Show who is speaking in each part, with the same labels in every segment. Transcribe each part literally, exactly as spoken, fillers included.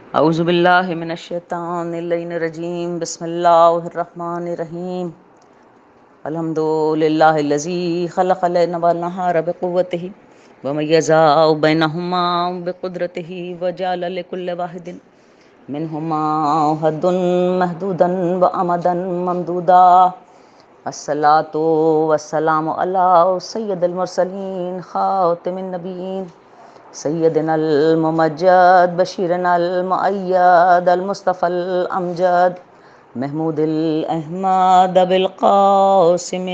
Speaker 1: اعوذ باللہ من الشیطان اللعین الرجیم بسم اللہ الرحمن الرحیم الحمد للہ الذی خلق اللیل والنہار بقوتہ ومیز بینہما بقدرتہ وجعل لکل واحد منہما حد محدودا وامدا ممدودا الصلاۃ والسلام علی سید المرسلین خاتم النبیین سیدنا الممجد بشیرنا المؤید المصطفى الامجد محمود الاحمد بالقاسم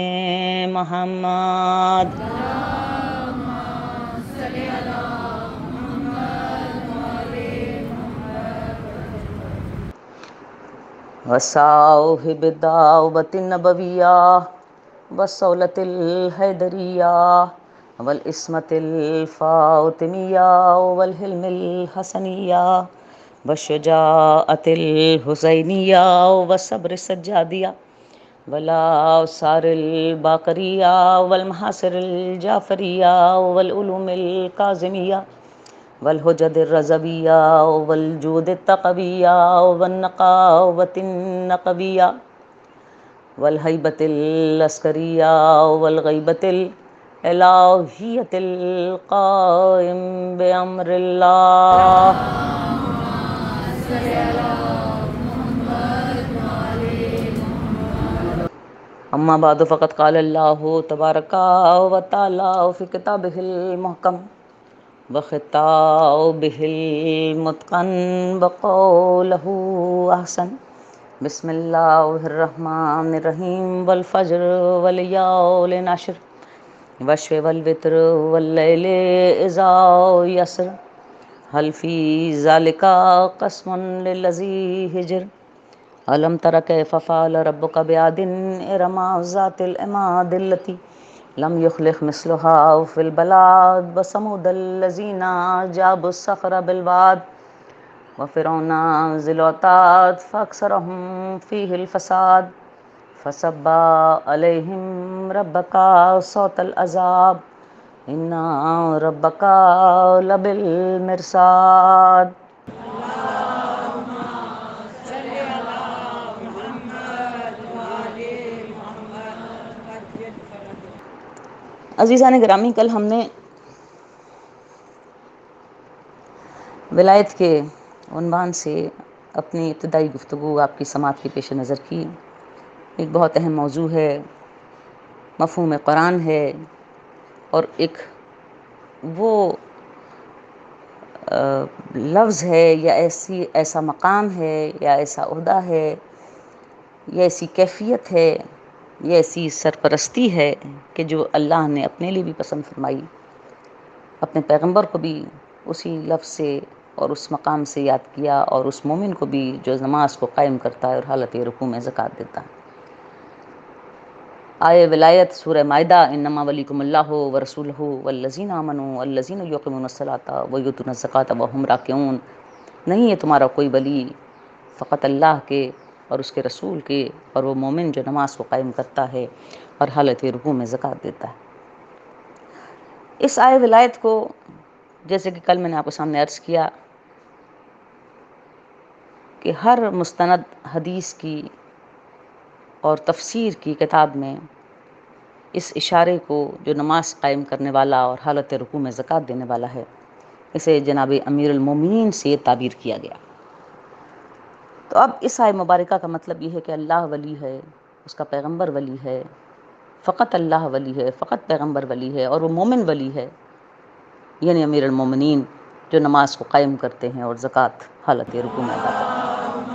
Speaker 1: محمد وصاحب الدعوة النبوية والصولة الحیدریہ والعصمة الفاطمیہ والحلم الحسنیہ والشجاعة الحسینیہ والصبر السجادیہ والآثار الباقریہ والمحاصر الجعفریہ والعلوم الکاظمیہ والحجج الرضویہ والجود التقویہ والنقاوة النقویہ والہیبۃ العسکریہ والغیبۃ الالہیۃ القائم بامر اللہ. اما بعد فقد قال اللہ تبارک و تعالی فی کتابہ المحکم وخطابہ المتقن وقولہ احسن. بسم اللہ الرحمن الرحیم والفجر والیال عشر والشفع والوتر واللیل اذا یسر هل فی ذلک قسم للذی حجر الم تر کیف فعل ربک بعاد ارم ذات العماد التی لم یخلق مثلها فی البلاد وثمود الذین جابوا الصخر بالواد وفرعون ذی الاوتاد فاکثرهم فیہ الفساد فصب علیہم ربک صوت العذاب ان ربک لبالمرصاد. عزیزان گرامی، کل ہم نے ولایت کے عنوان سے اپنی ابتدائی گفتگو آپ کی سماعت کے پیش نظر کی. ایک بہت اہم موضوع ہے، مفہوم قرآن ہے، اور ایک وہ لفظ ہے یا ایسی ایسا مقام ہے یا ایسا عہدہ ہے یا ایسی کیفیت ہے یہ ایسی سرپرستی ہے کہ جو اللہ نے اپنے لیے بھی پسند فرمائی، اپنے پیغمبر کو بھی اسی لفظ سے اور اس مقام سے یاد کیا، اور اس مومن کو بھی جو نماز کو قائم کرتا ہے اور حالت رکوع میں زکوٰۃ دیتا ہے. آئے ولایت سورہ مائدہ انما ولیکم اللہ ورسولہ والذین آمنوا الذین یقیمون الصلاۃ ویؤتون الزکوٰۃ وہم راکعون. نہیں ہے تمہارا کوئی ولی فقط اللہ کے اور اس کے رسول کے اور وہ مومن جو نماز کو قائم کرتا ہے اور حالت رکوع میں زکوٰۃ دیتا ہے. اس آئے ولایت کو، جیسے کہ کل میں نے آپ کے سامنے عرض کیا کہ ہر مستند حدیث کی اور تفسیر کی کتاب میں اس اشارے کو جو نماز قائم کرنے والا اور حالت رکوع میں زکوٰۃ دینے والا ہے، اسے جناب امیر المومنین سے تعبیر کیا گیا. تو اب اس آئے مبارکہ کا مطلب یہ ہے کہ اللہ ولی ہے، اس کا پیغمبر ولی ہے، فقط اللہ ولی ہے، فقط پیغمبر ولی ہے، اور وہ مومن ولی ہے، یعنی امیر المومنین جو نماز کو قائم کرتے ہیں اور زکوٰۃ حالت رکوع میں ادا کرتے ہیں.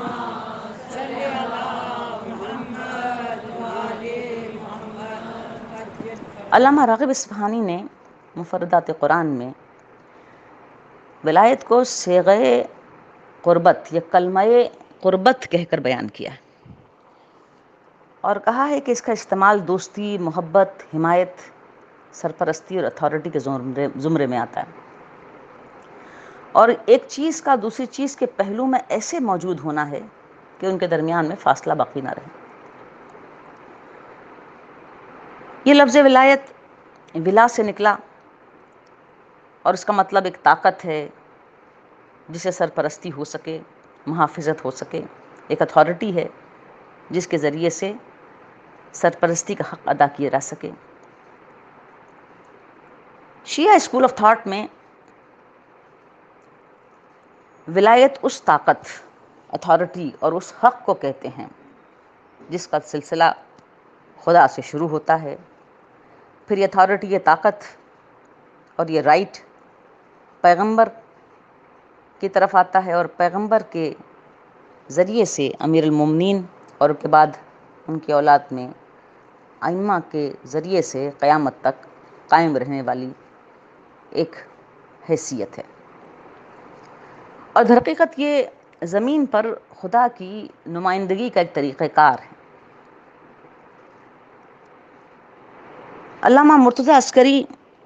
Speaker 1: علامہ راغب اصفہانی نے مفردات قرآن میں ولایت کو صیغہ قربت یا کلمہ قربت کہہ کر بیان کیا ہے، اور کہا ہے کہ اس کا استعمال دوستی، محبت، حمایت، سرپرستی اور اتھارٹی کے زمرے زمرے میں آتا ہے، اور ایک چیز کا دوسری چیز کے پہلو میں ایسے موجود ہونا ہے کہ ان کے درمیان میں فاصلہ باقی نہ رہے. یہ لفظ ولایت ولا سے نکلا، اور اس کا مطلب ایک طاقت ہے، جسے سرپرستی ہو سکے، محافظت ہو سکے، ایک اتھارٹی ہے جس کے ذریعے سے سرپرستی کا حق ادا کیا جا سکے۔ شیعہ اسکول آف تھاٹ میں ولایت اس طاقت، اتھارٹی اور اس حق کو کہتے ہیں جس کا سلسلہ خدا سے شروع ہوتا ہے، پھر یہ اتھارٹی، یہ طاقت اور یہ رائٹ پیغمبر کی طرف آتا ہے، اور پیغمبر کے ذریعے سے امیر المومنین اور اس کے بعد ان کی اولاد میں ائمہ کے ذریعے سے قیامت تک قائم رہنے والی ایک حیثیت ہے۔ اور در حقیقت یہ زمین پر خدا کی نمائندگی کا ایک طریقہ کار ہے۔ علامہ مرتضیٰ عسکری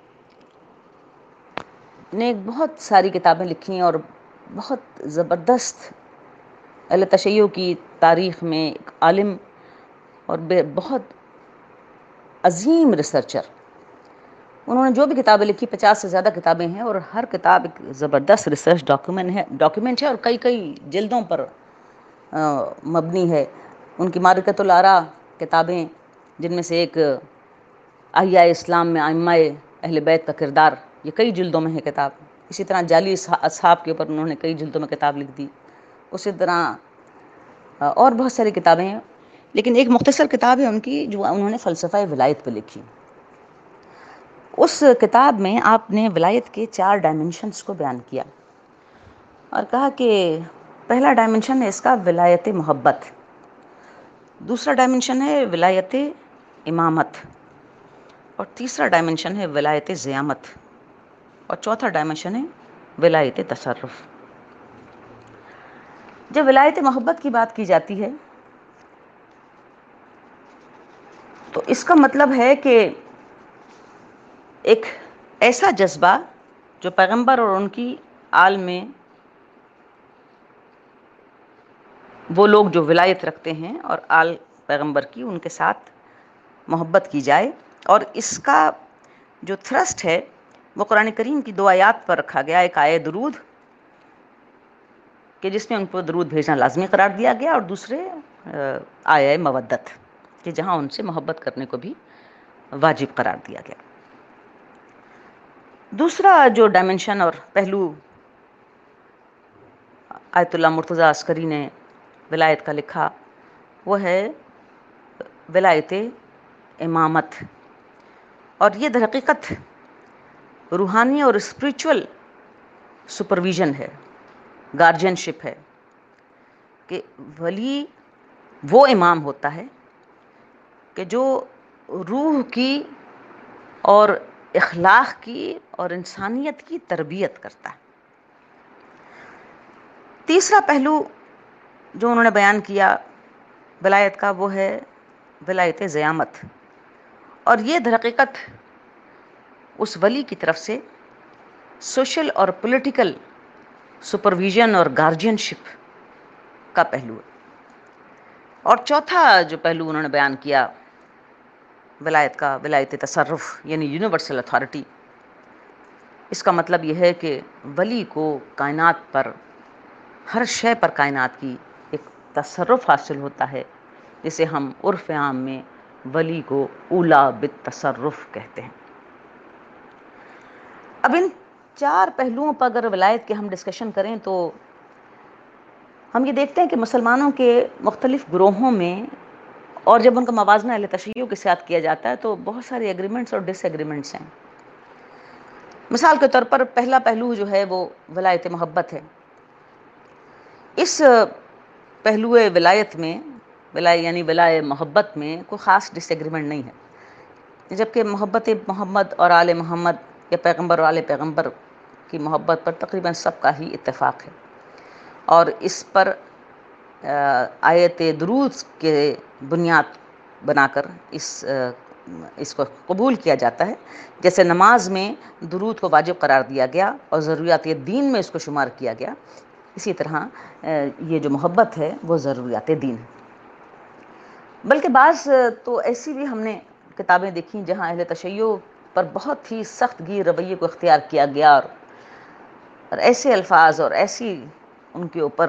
Speaker 1: نے ایک بہت ساری کتابیں لکھی ہیں اور بہت زبردست اہل تشیع کی تاریخ میں ایک عالم اور بہت عظیم ریسرچر۔ انہوں نے جو بھی کتابیں لکھی، پچاس سے زیادہ کتابیں ہیں، اور ہر کتاب ایک زبردست ریسرچ ڈاکیومنٹ ہے ڈاکیومنٹ ہے اور کئی کئی جلدوں پر مبنی ہے۔ ان کی معرکۃ الآراء کتابیں، جن میں سے ایک احیاء اسلام میں ائمہ اہل بیت کا کردار، یہ کئی جلدوں میں ہے کتاب۔ اسی طرح جعلی اصحاب کے اوپر انہوں نے کئی جلدوں میں کتاب لکھ دی۔ اسی طرح اور بہت ساری کتابیں ہیں، لیکن ایک مختصر کتاب ہے ان کی جو انہوں نے فلسفہ ولایت پہ لکھی۔ اس کتاب میں آپ نے ولایت کے چار ڈائمنشنز کو بیان کیا اور کہا کہ پہلا ڈائمنشن ہے اس کا ولایت محبت، دوسرا ڈائمنشن ہے ولایت امامت، اور تیسرا ڈائمنشن ہے ولایت زیامت، اور چوتھا ڈائمنشن ہے ولایت تصرف۔ جب ولایت محبت کی بات کی جاتی ہے تو اس کا مطلب ہے کہ ایک ایسا جذبہ جو پیغمبر اور ان کی آل میں وہ لوگ جو ولایت رکھتے ہیں اور آل پیغمبر کی، ان کے ساتھ محبت کی جائے، اور اس کا جو تھرسٹ ہے وہ قرآن کریم کی دو آیات پر رکھا گیا، ایک آیت درود کہ جس میں ان کو درود بھیجنا لازمی قرار دیا گیا، اور دوسرے آیہ مودت کہ جہاں ان سے محبت کرنے کو بھی واجب قرار دیا گیا۔ دوسرا جو ڈائمنشن اور پہلو آیت اللہ مرتضیٰ عسکری نے ولایت کا لکھا وہ ہے ولایت امامت، اور یہ در حقیقت روحانی اور اسپریچول سپرویژن ہے، گارجین شپ ہے، کہ ولی وہ امام ہوتا ہے کہ جو روح کی اور اخلاق کی اور انسانیت کی تربیت کرتا ہے۔ تیسرا پہلو جو انہوں نے بیان کیا ولایت کا وہ ہے ولایت زیامت، اور یہ در حقیقت اس ولی کی طرف سے سوشل اور پولیٹیکل سپرویژن اور گارجین شپ کا پہلو ہے۔ اور چوتھا جو پہلو انہوں نے بیان کیا ولایت کا، ولایت تصرف یعنی یونیورسل اتھارٹی۔ اس کا مطلب یہ ہے کہ ولی کو کائنات پر، ہر شے پر کائنات کی ایک تصرف حاصل ہوتا ہے، جسے ہم عرف عام میں ولی کو اولی بالتصرف کہتے ہیں۔ اب ان چار پہلوؤں پر اگر ولایت کے ہم ڈسکشن کریں تو ہم یہ دیکھتے ہیں کہ مسلمانوں کے مختلف گروہوں میں، اور جب ان کا موازنہ اہل تشیع کے ساتھ کیا جاتا ہے تو بہت سارے ایگریمنٹس اور ڈس ایگریمنٹس ہیں۔ مثال کے طور پر پہلا پہلو جو ہے وہ ولایت محبت ہے۔ اس پہلو ولایت میں، ولایت یعنی ولایہ محبت میں کوئی خاص ڈس ایگریمنٹ نہیں ہے، جبکہ محبت محمد اور آل محمد یا پیغمبر اور آل پیغمبر کی محبت پر تقریباً سب کا ہی اتفاق ہے، اور اس پر آیت درود کے بنیاد بنا کر اس اس کو قبول کیا جاتا ہے۔ جیسے نماز میں درود کو واجب قرار دیا گیا اور ضروریات دین میں اس کو شمار کیا گیا، اسی طرح یہ جو محبت ہے وہ ضروریات دین ہے۔ بلکہ بعض تو ایسی بھی ہم نے کتابیں دیکھیں جہاں اہل تشیع پر بہت ہی سخت گیر رویے کو اختیار کیا گیا، اور اور ایسے الفاظ اور ایسی ان کے اوپر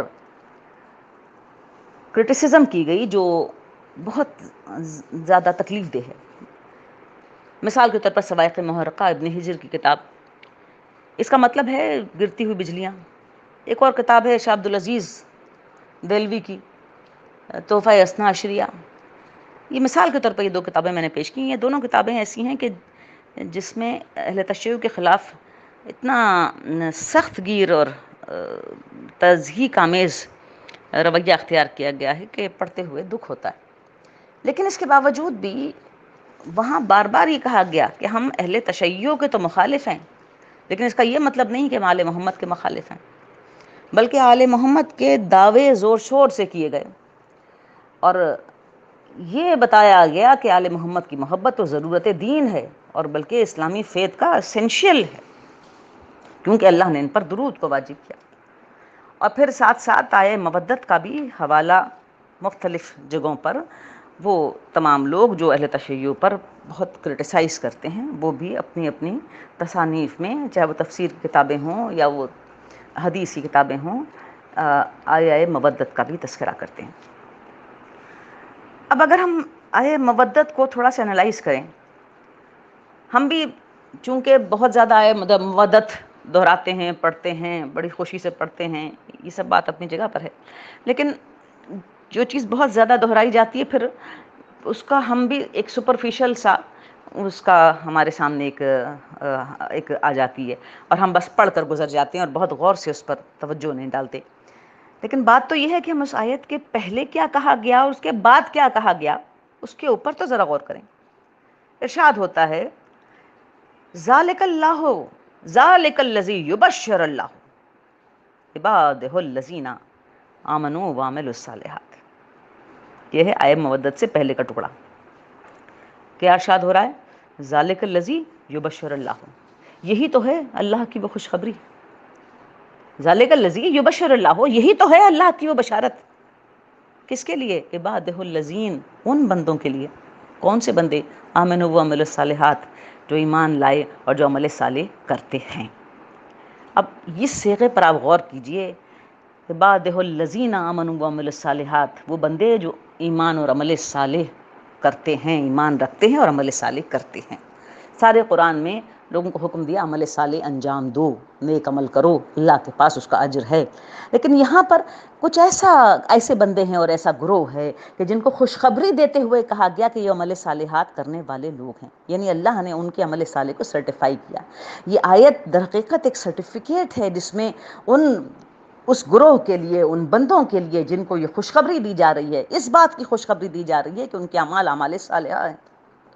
Speaker 1: کرٹیسزم کی گئی جو بہت زیادہ تکلیف دہ ہے۔ مثال کے طور پر سوائق محرقہ ابن ہجر کی کتاب، اس کا مطلب ہے گرتی ہوئی بجلیاں۔ ایک اور کتاب ہے شاہ عبدالعزیز دہلوی کی تحفہ اثنا عشریہ۔ یہ مثال کے طور پر یہ دو کتابیں میں نے پیش کی۔ یہ دونوں کتابیں ایسی ہیں کہ جس میں اہل تشیع کے خلاف اتنا سخت گیر اور تضحیک آمیز رویہ اختیار کیا گیا ہے کہ پڑھتے ہوئے دکھ ہوتا ہے۔ لیکن اس کے باوجود بھی وہاں بار بار یہ کہا گیا کہ ہم اہل تشیع کے تو مخالف ہیں، لیکن اس کا یہ مطلب نہیں کہ ہم آل محمد کے مخالف ہیں، بلکہ آل محمد کے دعوے زور شور سے کیے گئے، اور یہ بتایا گیا کہ آل محمد کی محبت تو ضرورت دین ہے، اور بلکہ اسلامی فیت کا اسینشیل ہے، کیونکہ اللہ نے ان پر درود کو واجب کیا۔ اور پھر ساتھ ساتھ آئے مودت کا بھی حوالہ مختلف جگہوں پر وہ تمام لوگ جو اہل تشیع پر بہت کرٹیسائز کرتے ہیں، وہ بھی اپنی اپنی تصانیف میں، چاہے وہ تفسیر کی کتابیں ہوں یا وہ حدیث کی کتابیں ہوں، آیہ مودت کا بھی تذکرہ کرتے ہیں۔ اب اگر ہم آیہ مودت کو تھوڑا سا انالائز کریں، ہم بھی چونکہ بہت زیادہ آیہ مودت دہراتے ہیں، پڑھتے ہیں، بڑی خوشی سے پڑھتے ہیں، یہ سب بات اپنی جگہ پر ہے، لیکن جو چیز بہت زیادہ دہرائی جاتی ہے پھر اس کا ہم بھی ایک سپرفیشل سا اس کا ہمارے سامنے ایک ایک آ جاتی ہے، اور ہم بس پڑھ کر گزر جاتے ہیں اور بہت غور سے اس پر توجہ نہیں ڈالتے۔ لیکن بات تو یہ ہے کہ ہم اس آیت کے پہلے کیا کہا گیا اور اس کے بعد کیا کہا گیا، اس کے اوپر تو ذرا غور کریں۔ ارشاد ہوتا ہے ذالک اللہ ذالک الذی یبشر اللہ عبادہ الذین آمنوا وعملوا الصالحات۔ یہ ہے آیہ مودت سے پہلے کا ٹکڑا۔ کیا ارشاد ہو رہا ہے؟ ذالک الذی یبشر اللہ، یہی تو ہے اللہ کی وہ خوشخبری۔ ذالک الذی یبشر اللہ، یہی تو ہے اللہ کی وہ بشارت۔ کس کے لیے؟ عبادہ الذین، ان بندوں کے لیے۔ کون سے بندے؟ آمنوا وعملوا الصالحات، جو ایمان لائے اور جو عمل صالح کرتے ہیں۔ اب اس صیغے پر آپ غور کیجئے، عبادہ الذین آمنوا وعملوا الصالحات، وہ بندے جو ایمان اور عمل صالح کرتے ہیں، ایمان رکھتے ہیں اور عمل صالح کرتے ہیں۔ سارے قرآن میں لوگوں کو حکم دیا عمل صالح انجام دو، نیک عمل کرو، اللہ کے پاس اس کا اجر ہے۔ لیکن یہاں پر کچھ ایسا ایسے بندے ہیں اور ایسا گروہ ہے کہ جن کو خوشخبری دیتے ہوئے کہا گیا کہ یہ عمل صالحات کرنے والے لوگ ہیں، یعنی اللہ نے ان کے عمل صالح کو سرٹیفائی کیا۔ یہ آیت در حقیقت ایک سرٹیفکیٹ ہے جس میں ان اس گروہ کے لیے، ان بندوں کے لیے جن کو یہ خوشخبری دی جا رہی ہے، اس بات کی خوشخبری دی جا رہی ہے کہ ان کے اعمال اعمال صالحہ ہیں۔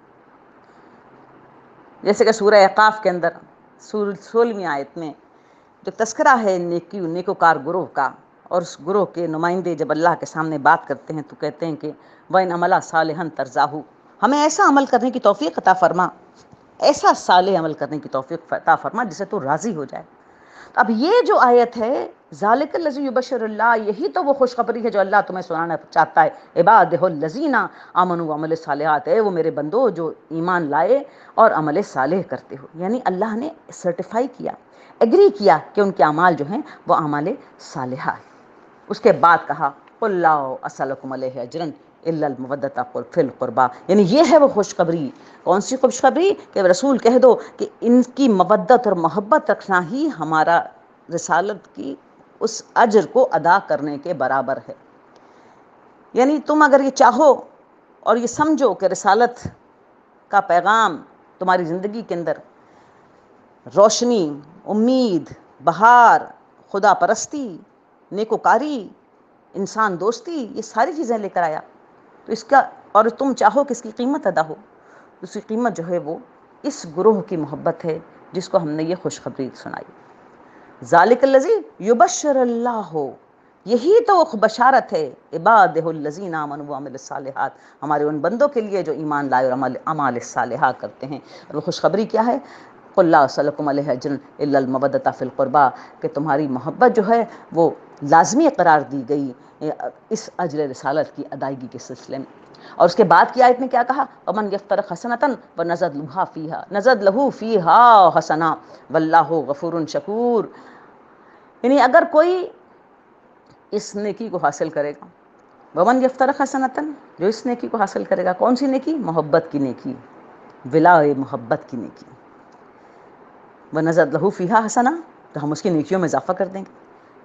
Speaker 1: جیسے کہ سورہ احقاف کے اندر سولہویں آیت میں جو تذکرہ ہے نیکی نیکوکار گروہ کا، اور اس گروہ کے نمائندے جب اللہ کے سامنے بات کرتے ہیں تو کہتے ہیں کہ وَإِنْ عَمَلَ صَالِحًا تَرْضَاهُ، ہمیں ایسا عمل کرنے کی توفیق عطا فرما، ایسا صالح عمل کرنے کی توفیق عطا فرما جسے تو راضی ہو جائے۔ اب یہ جو آیت ہے ذالک الذی یبشر اللہ، یہی تو وہ خوشخبری ہے جو اللہ تمہیں سنانا چاہتا ہے۔ عبادہ الذین آمنوا وعملوا الصالحات، ہے وہ میرے بندو جو ایمان لائے اور عمل صالح کرتے ہو، یعنی اللہ نے سرٹیفائی کیا، ایگری کیا کہ ان کے اعمال جو ہیں وہ اعمال صالحہ ہیں۔ اس کے بعد کہا قُلْ لَا أَسْأَلُكُمْ عَلَيْهِ أَجْرًا إِلَّا الْمَوَدَّةَ فِي الْقُرْبَى، یعنی یہ ہے وہ خوشخبری۔ کون سی خوشخبری؟ کہ رسول کہہ دو کہ ان کی مودت اور محبت رکھنا ہی ہمارا رسالت کی اس اجر کو ادا کرنے کے برابر ہے۔ یعنی تم اگر یہ چاہو اور یہ سمجھو کہ رسالت کا پیغام تمہاری زندگی کے اندر روشنی، امید، بہار، خدا پرستی، نیکوکاری، انسان دوستی، یہ ساری چیزیں لے کر آیا، تو اس کا اور تم چاہو کہ اس کی قیمت ادا ہو، اس کی قیمت جو ہے وہ اس گروہ کی محبت ہے جس کو ہم نے یہ خوشخبری سنائی۔ ذالک الذی یبشر اللہ، یہی تو وہ بشارت ہے، عبادہ الذین آمنوا وعملوا الصالحات، ہمارے ان بندوں کے لیے جو ایمان لائے اور عمل اعمال صالحہ کرتے ہیں۔ اور وہ خوشخبری کیا ہے؟ قُلْ لَا أَسْأَلُكُمْ عَلَيْهِ أَجْرًا إِلَّا الْمَوَدَّةَ فِي الْقُرْبَى، کہ تمہاری محبت جو ہے وہ لازمی قرار دی گئی اس اجر رسالت کی ادائیگی کے سلسلے میں۔ اور اس کے بعد کی آیت میں کیا کہا؟ وَمَنْ يَفْتَرِقْ حَسَنَةً وَنَزَدْ لَهُ فِيهَا نَزَدْ لَهُ فِيهَا حَسَنَةً وَاللَّهُ غَفُورٌ شَكُورٌ۔ یعنی اگر کوئی اس نیکی کو حاصل کرے گا، ومن یفترق حسنتاً، جو اس نیکی کو حاصل کرے گا، کون سی نیکی؟ محبت کی نیکی، ولا محبت کی نیکی، وَنَزَدْ لَهُ فِيهَا حَسَنَةً، تو ہم اس کی نیکیوں میں اضافہ کر دیں گے۔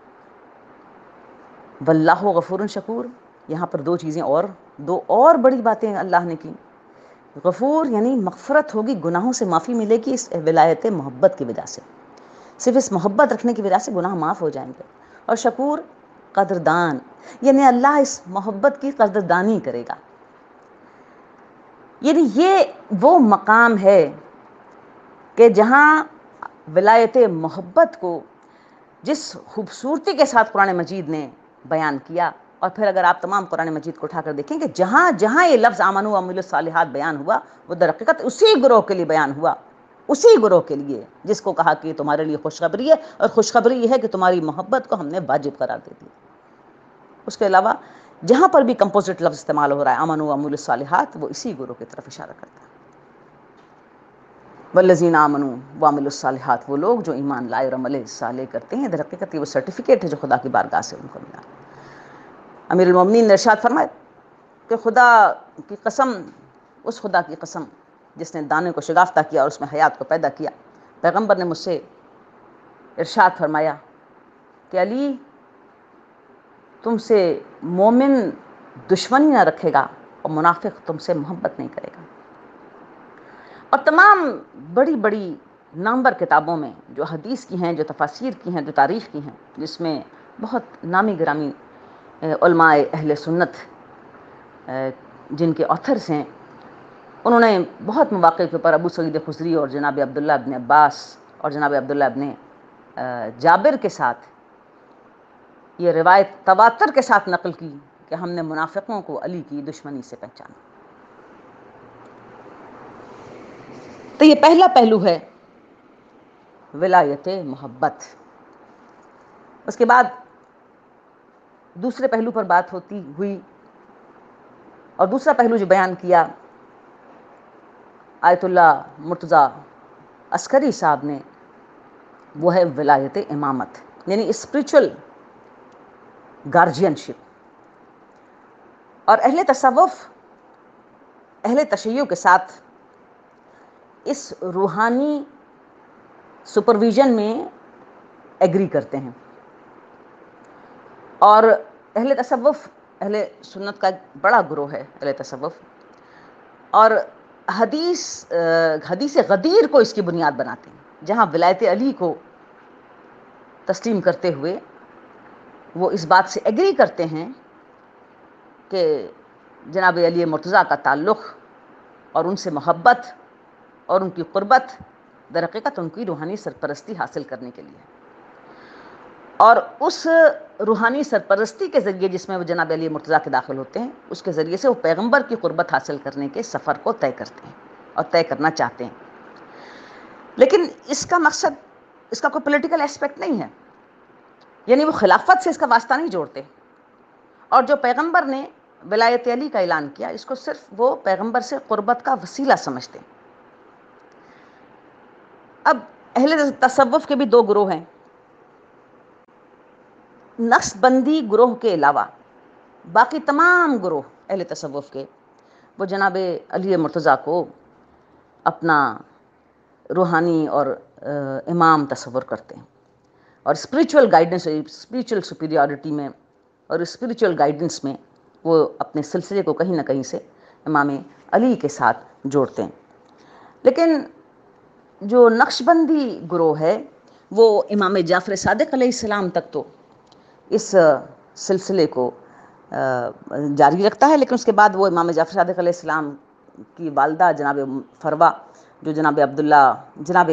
Speaker 1: وَاللَّهُ غَفُورٌ شَكُورٌ، یہاں پر دو چیزیں اور، دو اور بڑی باتیں اللہ نے کی۔ غفور یعنی مغفرت ہوگی، گناہوں سے معافی ملے گی اس ولایت محبت کی وجہ سے، صرف اس محبت رکھنے کی وجہ سے گناہ معاف ہو جائیں گے۔ اور شکور قدردان، یعنی اللہ اس محبت کی قدردانی کرے گا۔ یعنی یہ وہ مقام ہے کہ جہاں ولایت محبت کو جس خوبصورتی کے ساتھ قرآن مجید نے بیان کیا، اور پھر اگر آپ تمام قرآن مجید کو اٹھا کر دیکھیں کہ جہاں جہاں یہ لفظ آمنوا وعملوا الصالحات بیان ہوا، وہ در حقیقت اسی گروہ کے لیے بیان ہوا، اسی گروہ کے لیے جس کو کہا کہ تمہارے لیے خوشخبری ہے، اور خوشخبری یہ ہے کہ تمہاری محبت کو ہم نے واجب قرار دے دیا۔ اس کے علاوہ جہاں پر بھی کمپوزٹ لفظ استعمال ہو رہا ہے آمنوا وعملوا الصالحات، وہ اسی گروہ کی طرف اشارہ کرتا ہے۔ والذین آمنوا وعملوا الصالحات، وہ لوگ جو ایمان لائے اور عمل صالح کرتے ہیں، در حقیقت یہ وہ سرٹیفکیٹ ہے جو خدا کی بارگاہ سے ان کو ملا۔ امیر المومنین نے ارشاد فرمایا کہ خدا کی قسم، اس خدا کی قسم جس نے دانے کو شگافتہ کیا اور اس میں حیات کو پیدا کیا، پیغمبر نے مجھ سے ارشاد فرمایا کہ علی، تم سے مومن دشمنی نہ رکھے گا اور منافق تم سے محبت نہیں کرے گا۔ اور تمام بڑی بڑی نامور کتابوں میں جو حدیث کی ہیں، جو تفاسیر کی ہیں، جو تاریخ کی ہیں، جس میں بہت نامی گرامی علماء اہل سنت جن کے آتھرز ہیں، انہوں نے بہت مواقع کے اوپر ابو سعید خدری اور جناب عبداللہ ابن عباس اور جناب عبداللہ ابن جابر کے ساتھ یہ روایت تواتر کے ساتھ نقل کی کہ ہم نے منافقوں کو علی کی دشمنی سے پہچانا۔ تو یہ پہلا پہلو ہے ولایت محبت۔ اس کے بعد دوسرے پہلو پر بات ہوتی ہوئی، اور دوسرا پہلو جو بیان کیا آیت اللہ مرتضیٰ عسکری صاحب نے، وہ ہے ولایت امامت، یعنی اسپریچول گارجین شپ۔ اور اہل تصوف اہل تشیع کے ساتھ اس روحانی سپرویژن میں ایگری کرتے ہیں، اور اہل تصوف اہل سنت کا ایک بڑا گروہ ہے اہل تصوف، اور حدیث حدیث غدیر کو اس کی بنیاد بناتے ہیں، جہاں ولایت علی کو تسلیم کرتے ہوئے وہ اس بات سے ایگری کرتے ہیں کہ جناب علی مرتضیٰ کا تعلق اور ان سے محبت اور ان کی قربت در حقیقت ان کی روحانی سرپرستی حاصل کرنے کے لیے، اور اس روحانی سرپرستی کے ذریعے جس میں وہ جناب علی مرتضیٰ کے داخل ہوتے ہیں، اس کے ذریعے سے وہ پیغمبر کی قربت حاصل کرنے کے سفر کو طے کرتے ہیں اور طے کرنا چاہتے ہیں۔ لیکن اس کا مقصد، اس کا کوئی پولیٹیکل ایسپیکٹ نہیں ہے، یعنی وہ خلافت سے اس کا واسطہ نہیں جوڑتے، اور جو پیغمبر نے ولایت علی کا اعلان کیا، اس کو صرف وہ پیغمبر سے قربت کا وسیلہ سمجھتے ہیں۔ اب اہل تصوف کے بھی دو گروہ ہیں، نقش بندی گروہ کے علاوہ باقی تمام گروہ اہل تصوف کے، وہ جناب علی مرتضیٰ کو اپنا روحانی اور امام تصور کرتے ہیں، اور اسپریچول گائیڈنس، اسپریچول سپیریورٹی میں اور اسپریچول گائیڈنس میں وہ اپنے سلسلے کو کہیں نہ کہیں سے امام علی کے ساتھ جوڑتے ہیں۔ لیکن جو نقش بندی گروہ ہے وہ امام جعفر صادق علیہ السلام تک تو اس سلسلے کو جاری رکھتا ہے، لیکن اس کے بعد وہ امام جعفر صادق علیہ السلام کی والدہ جناب فروا، جو جناب عبداللہ جناب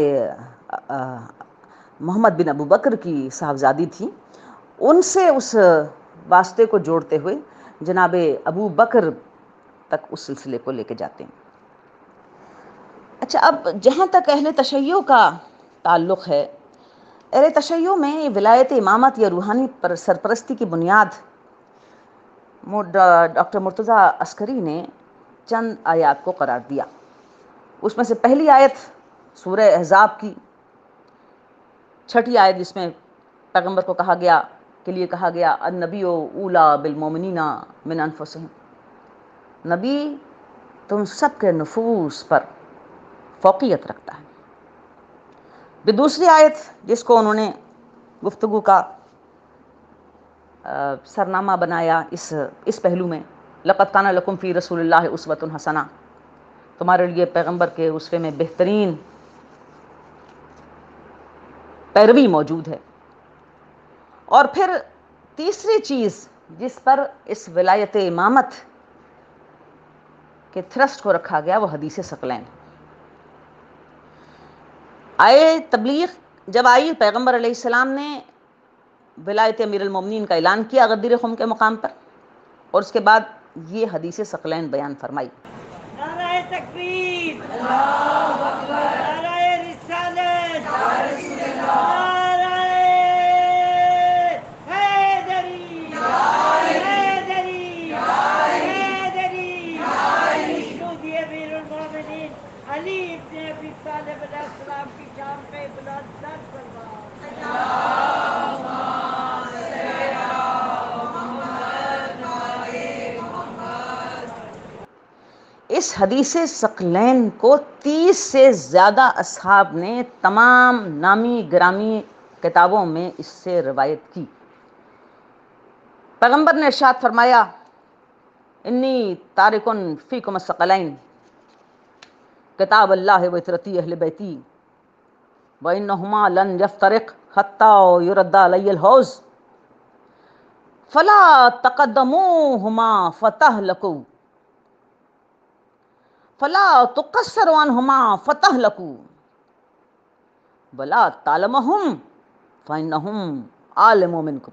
Speaker 1: محمد بن ابو بکر کی صاحبزادی تھی، ان سے اس واسطے کو جوڑتے ہوئے جناب ابو بکر تک اس سلسلے کو لے کے جاتے ہیں۔ اچھا، اب جہاں تک اہل تشیع کا تعلق ہے، اہل تشیع میں یہ ولایت امامت یا روحانی سرپرستی کی بنیاد ڈاکٹر مرتضیٰ عسکری نے چند آیات کو قرار دیا۔ اس میں سے پہلی آیت سورہ احزاب کی چھٹی آیت، جس میں پیغمبر کو کہا گیا کے لیے کہا گیا النبی اولا بالمومنین من انفسہم، نبی تم سب کے نفوس پر فوقیت رکھتا ہے۔ پھر دوسری آیت جس کو انہوں نے گفتگو کا سرنامہ بنایا اس اس پہلو میں، لقد کان لکم فی رسول اللہ اسوۃ حسنہ، تمہارے لیے پیغمبر کے اسوے میں بہترین پیروی موجود ہے۔ اور پھر تیسری چیز جس پر اس ولایت امامت کے تھرسٹ کو رکھا گیا وہ حدیث ثقلین۔ آئے تبلیغ جب آئی، پیغمبر علیہ السلام نے ولایت امیر المومنین کا اعلان کیا غدیر خم کے مقام پر، اور اس کے بعد یہ حدیث ثقلین بیان فرمائی۔
Speaker 2: نعرہ تکبیر، اللہ اکبر، نعرہ رسالت، یا رسول اللہ، نعرہ حیدری، حیدری، حیدری، مشہود امیر المومنین علی ابن ابی طالب علیہ السلام کی شان پہ بلند سر فرما۔
Speaker 1: اس حدیث ثقلین کو تیس سے زیادہ اصحاب نے تمام نامی گرامی کتابوں میں اس سے روایت کی۔ پیغمبر نے ارشاد فرمایا انی تارکن فیکم الثقلین، کتاب اللہ و اطرتی اہل بیتی وانہما لن یفترق حتی یرد علی الحوض فلا تقدموہما فتہلکوا فلا تقصروا عنہما فتہلکوا ولا تعلمہم فانہم عالم منکم۔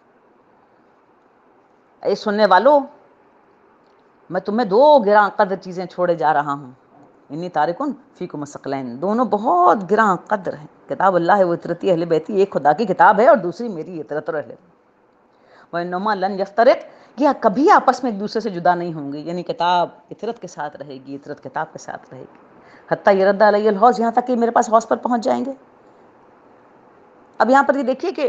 Speaker 1: اے سننے والو، میں تمہیں دو گراں قدر چیزیں چھوڑے جا رہا ہوں، انی تارکن فیکم الثقلین، دونوں بہت گراں قدر ہیں، کتاب اللہ و اطرتی اہل بیتی، ایک خدا کی کتاب ہے اور دوسری میری اطرت اور اہل بیت۔ وانہما لن یفترق، یہ کبھی آپس میں ایک دوسرے سے جدا نہیں ہوں گے، یعنی کتاب اطرت کے ساتھ رہے گی، اطرت کتاب کے ساتھ رہے گی، حتی یرد علی الحوض، یہاں تک کہ میرے پاس حوض پر پہنچ جائیں گے۔ اب یہاں پر یہ دیکھیے کہ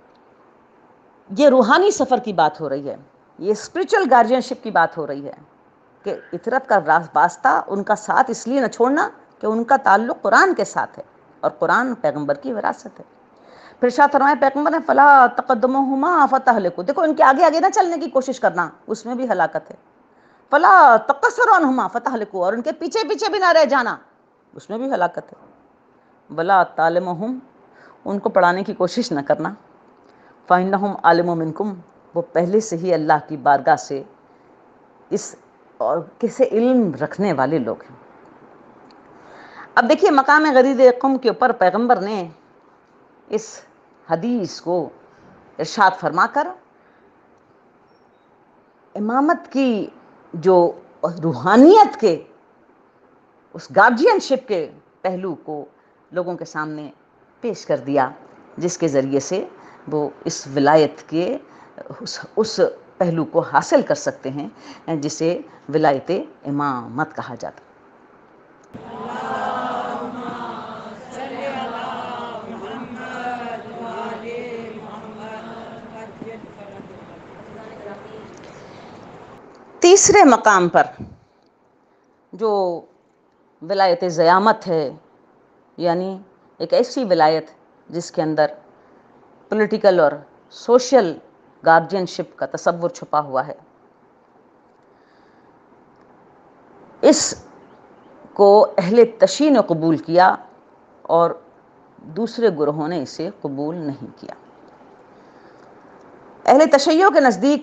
Speaker 1: یہ روحانی سفر کی بات ہو رہی ہے، یہ اسپرچل گارجین شپ کی بات ہو رہی ہے کہ اطرت کا واسطہ ان کا ساتھ اس لیے نہ چھوڑنا کہ ان کا تعلق قرآن کے ساتھ ہے اور قرآن پیغمبر کی وراثت ہے۔ پھر شاہ فرمائے پیغمبر نے فلا تقدموہما فتہلکوا، دیکھو ان کے آگے آگے نہ چلنے کی کوشش کرنا، اس میں بھی ہلاکت ہے۔ فلا تقصروا عنہما فتہلکوا، اور ان کے پیچھے پیچھے بھی نہ رہ جانا، اس میں بھی ہلاکت ہے۔ ولا تعلمہم، ان کو پڑھانے کی کوشش نہ کرنا، فانہم عالم منکم، وہ پہلے سے ہی اللہ کی بارگاہ سے اس اور کسے علم رکھنے والے لوگ ہیں۔ اب دیکھیے مقام غدیر قم کے اوپر پیغمبر نے اس حدیث کو ارشاد فرما کر امامت کی جو روحانیت کے اس گارجین شپ کے پہلو کو لوگوں کے سامنے پیش کر دیا، جس کے ذریعے سے وہ اس ولایت کے اس, اس پہلو کو حاصل کر سکتے ہیں جسے ولایت امامت کہا جاتا ہے۔ تیسرے مقام پر جو ولایت زیامت ہے، یعنی ایک ایسی ولایت جس کے اندر پولیٹیکل اور سوشل گارجین شپ کا تصور چھپا ہوا ہے، اس کو اہل تشیع نے قبول کیا اور دوسرے گروہوں نے اسے قبول نہیں کیا۔ اہل تشیع کے نزدیک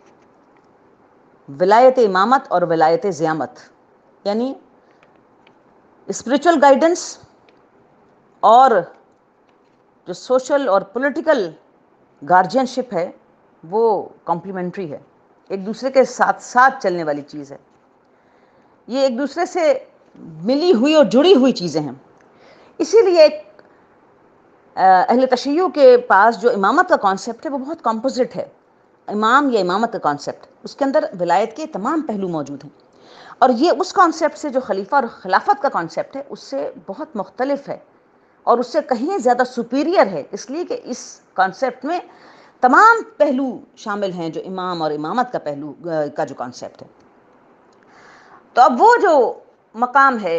Speaker 1: ولایت امامت اور ولایت زیامت یعنی اسپرچل گائیڈنس اور جو سوشل اور پولیٹیکل گارجین شپ ہے وہ کمپلیمنٹری ہے، ایک دوسرے کے ساتھ ساتھ چلنے والی چیز ہے، یہ ایک دوسرے سے ملی ہوئی اور جڑی ہوئی چیزیں ہیں۔ اسی لیے ایک اہل تشیع کے پاس جو امامت کا کانسیپٹ ہے وہ بہت کمپوزٹ ہے، امام یا امامت کا کانسیپٹ، اس کے اندر ولایت کے تمام پہلو موجود ہیں، اور یہ اس کانسیپٹ سے جو خلیفہ اور خلافت کا کانسیپٹ ہے اس سے بہت مختلف ہے، اور اس سے کہیں زیادہ سپیریئر ہے، اس لیے کہ اس کانسیپٹ میں تمام پہلو شامل ہیں جو امام اور امامت کا پہلو کا جو کانسیپٹ ہے۔ تو اب وہ جو مقام ہے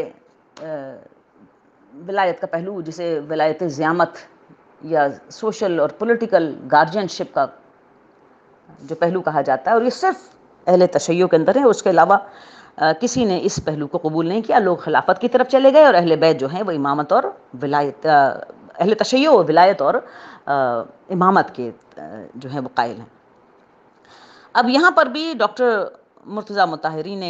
Speaker 1: ولایت کا پہلو، جسے ولایت زعامت یا سوشل اور پولیٹیکل گارجین شپ کا جو پہلو کہا جاتا ہے، اور یہ صرف اہل تشیع کے اندر ہے، اس کے علاوہ کسی نے اس پہلو کو قبول نہیں کیا۔ لوگ خلافت کی طرف چلے گئے، اور اہل بیت جو ہیں وہ امامت اور ولایت، اہل تشیع و ولایت اور امامت کے جو ہیں وہ قائل ہیں۔ اب یہاں پر بھی ڈاکٹر مرتضیٰ مطہری نے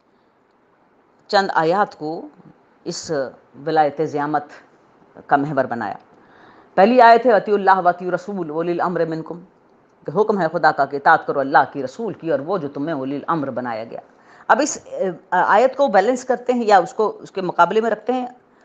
Speaker 1: چند آیات کو اس ولایت زعامت کا محور بنایا۔ پہلی آیت ہے اطیعوا اللہ واطیعوا الرسول واولی الامر منکم، کہ حکم ہے خدا کا کہ اطاعت کرو اللہ کی، رسول کی، اور وہ جو تمہیں اولی الامر بنایا گیا۔ اب اس آیت کو بیلنس کرتے ہیں یا اس کو اس کے مقابلے میں رکھتے ہیں،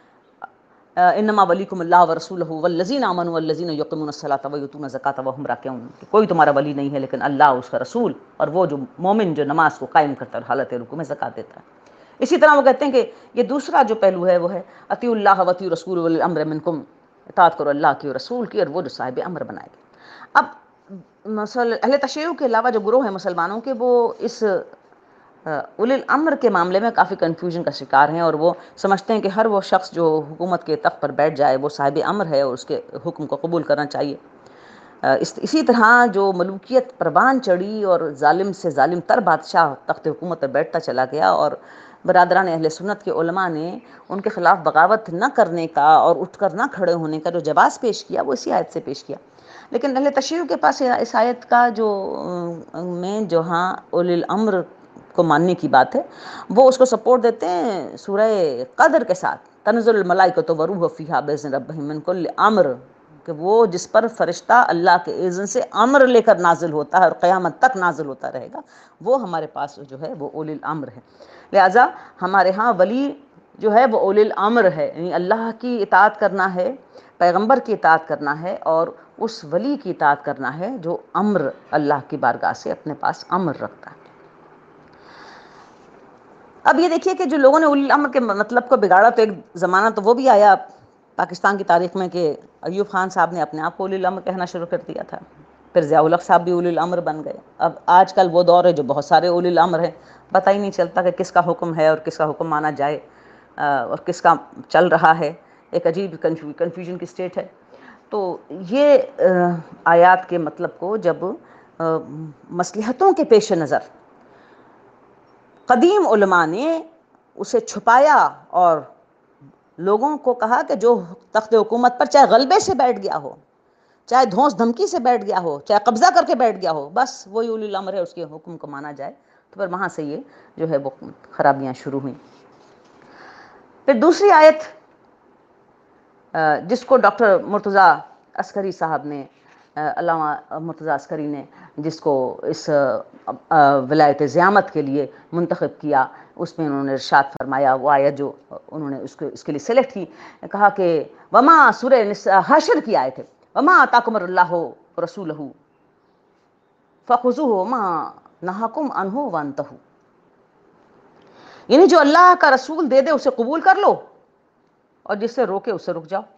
Speaker 1: انما ولیکم اللہ ورسولہ والذین آمنوا والذین یقیمون الصلاۃ ویؤتون الزکاۃ وہم راکعون، کہ کوئی تمہارا ولی نہیں ہے لیکن اللہ، اس کا رسول، اور وہ جو مومن جو نماز کو قائم کرتا ہے اور حالت رکوع میں زکوٰۃ دیتا ہے۔ اسی طرح وہ کہتے ہیں کہ یہ دوسرا جو پہلو ہے وہ ہے اطیعوا اللہ واطیعوا الرسول واولی الامر منکم، اطاعت کرو اللہ کی اور رسول کی، اور وہ جو صاحب امر بنائے گئے۔ اب مثلا اہل تشیع کے علاوہ جو گروہ ہیں مسلمانوں کے، وہ اس اولی الامر کے معاملے میں کافی کنفیوژن کا شکار ہیں، اور وہ سمجھتے ہیں کہ ہر وہ شخص جو حکومت کے تخت پر بیٹھ جائے وہ صاحب امر ہے اور اس کے حکم کو قبول کرنا چاہیے۔ اس اسی طرح جو ملوکیت پروان چڑھی اور ظالم سے ظالم تر بادشاہ تخت حکومت پر بیٹھتا چلا گیا، اور برادران اہل سنت کے علماء نے ان کے خلاف بغاوت نہ کرنے کا اور اٹھ کر نہ کھڑے ہونے کا جو جواز پیش کیا، وہ اسی آیت سے پیش کیا۔ لیکن اہل تشیع کے پاس اس آیت کا جو میں جہاں اولی الامر کو ماننے کی بات ہے، وہ اس کو سپورٹ دیتے ہیں سورہ قدر کے ساتھ، تنزل الملائکۃ والروح فیہا باذن ربہم من کل امر، کہ وہ جس پر فرشتہ اللہ کے اذن سے امر لے کر نازل ہوتا ہے اور قیامت تک نازل ہوتا رہے گا، وہ ہمارے پاس جو ہے وہ اولی الامر ہے۔ لہٰذا ہمارے ہاں ولی جو ہے وہ اولی الامر ہے، یعنی اللہ کی اطاعت کرنا ہے، پیغمبر کی اطاعت کرنا ہے، اور اس ولی کی اطاعت کرنا ہے جو امر اللہ کی بارگاہ سے اپنے پاس امر رکھتا ہے۔ اب یہ دیکھیے کہ جو لوگوں نے اولی الامر کے مطلب کو بگاڑا، تو ایک زمانہ تو وہ بھی آیا پاکستان کی تاریخ میں کہ ایوب خان صاحب نے اپنے آپ کو اولی الامر کہنا شروع کر دیا تھا، پھر ضیاء الحق صاحب بھی اولی الامر بن گئے۔ اب آج کل وہ دور ہے جو بہت سارے اولی الامر ہیں، پتہ ہی نہیں چلتا کہ کس کا حکم ہے اور کس کا حکم مانا جائے اور کس کا چل رہا ہے، ایک عجیب کنفیوژن کی سٹیٹ ہے۔ تو یہ آیات کے مطلب کو جب مصلحتوں کے پیش نظر قدیم علماء نے اسے چھپایا اور لوگوں کو کہا کہ جو تخت حکومت پر چاہے غلبے سے بیٹھ گیا ہو، چاہے دھونس دھمکی سے بیٹھ گیا ہو، چاہے قبضہ کر کے بیٹھ گیا ہو، بس وہی اولی الامر ہے، اس کے حکم کو مانا جائے، تو پھر وہاں سے یہ جو ہے وہ خرابیاں شروع ہوئیں۔ پھر دوسری آیت جس کو ڈاکٹر مرتضیٰ عسکری صاحب نے، علامہ مرتضیٰ عسکری نے جس کو اس ولایت زعامت کے لیے منتخب کیا، اس میں انہوں نے ارشاد فرمایا، وہ آیت جو انہوں نے اس کو اس کے لیے سلیکٹ کی، کہا کہ وما سورہ حشر کی آیت ہے، وما آتاکم اللہ رسولہ فخذوہ وما نہاکم عنہ وانتہوا، یعنی جو اللہ کا رسول دے دے اسے قبول کر لو، اور جس سے روکے اس سے رک جاؤ۔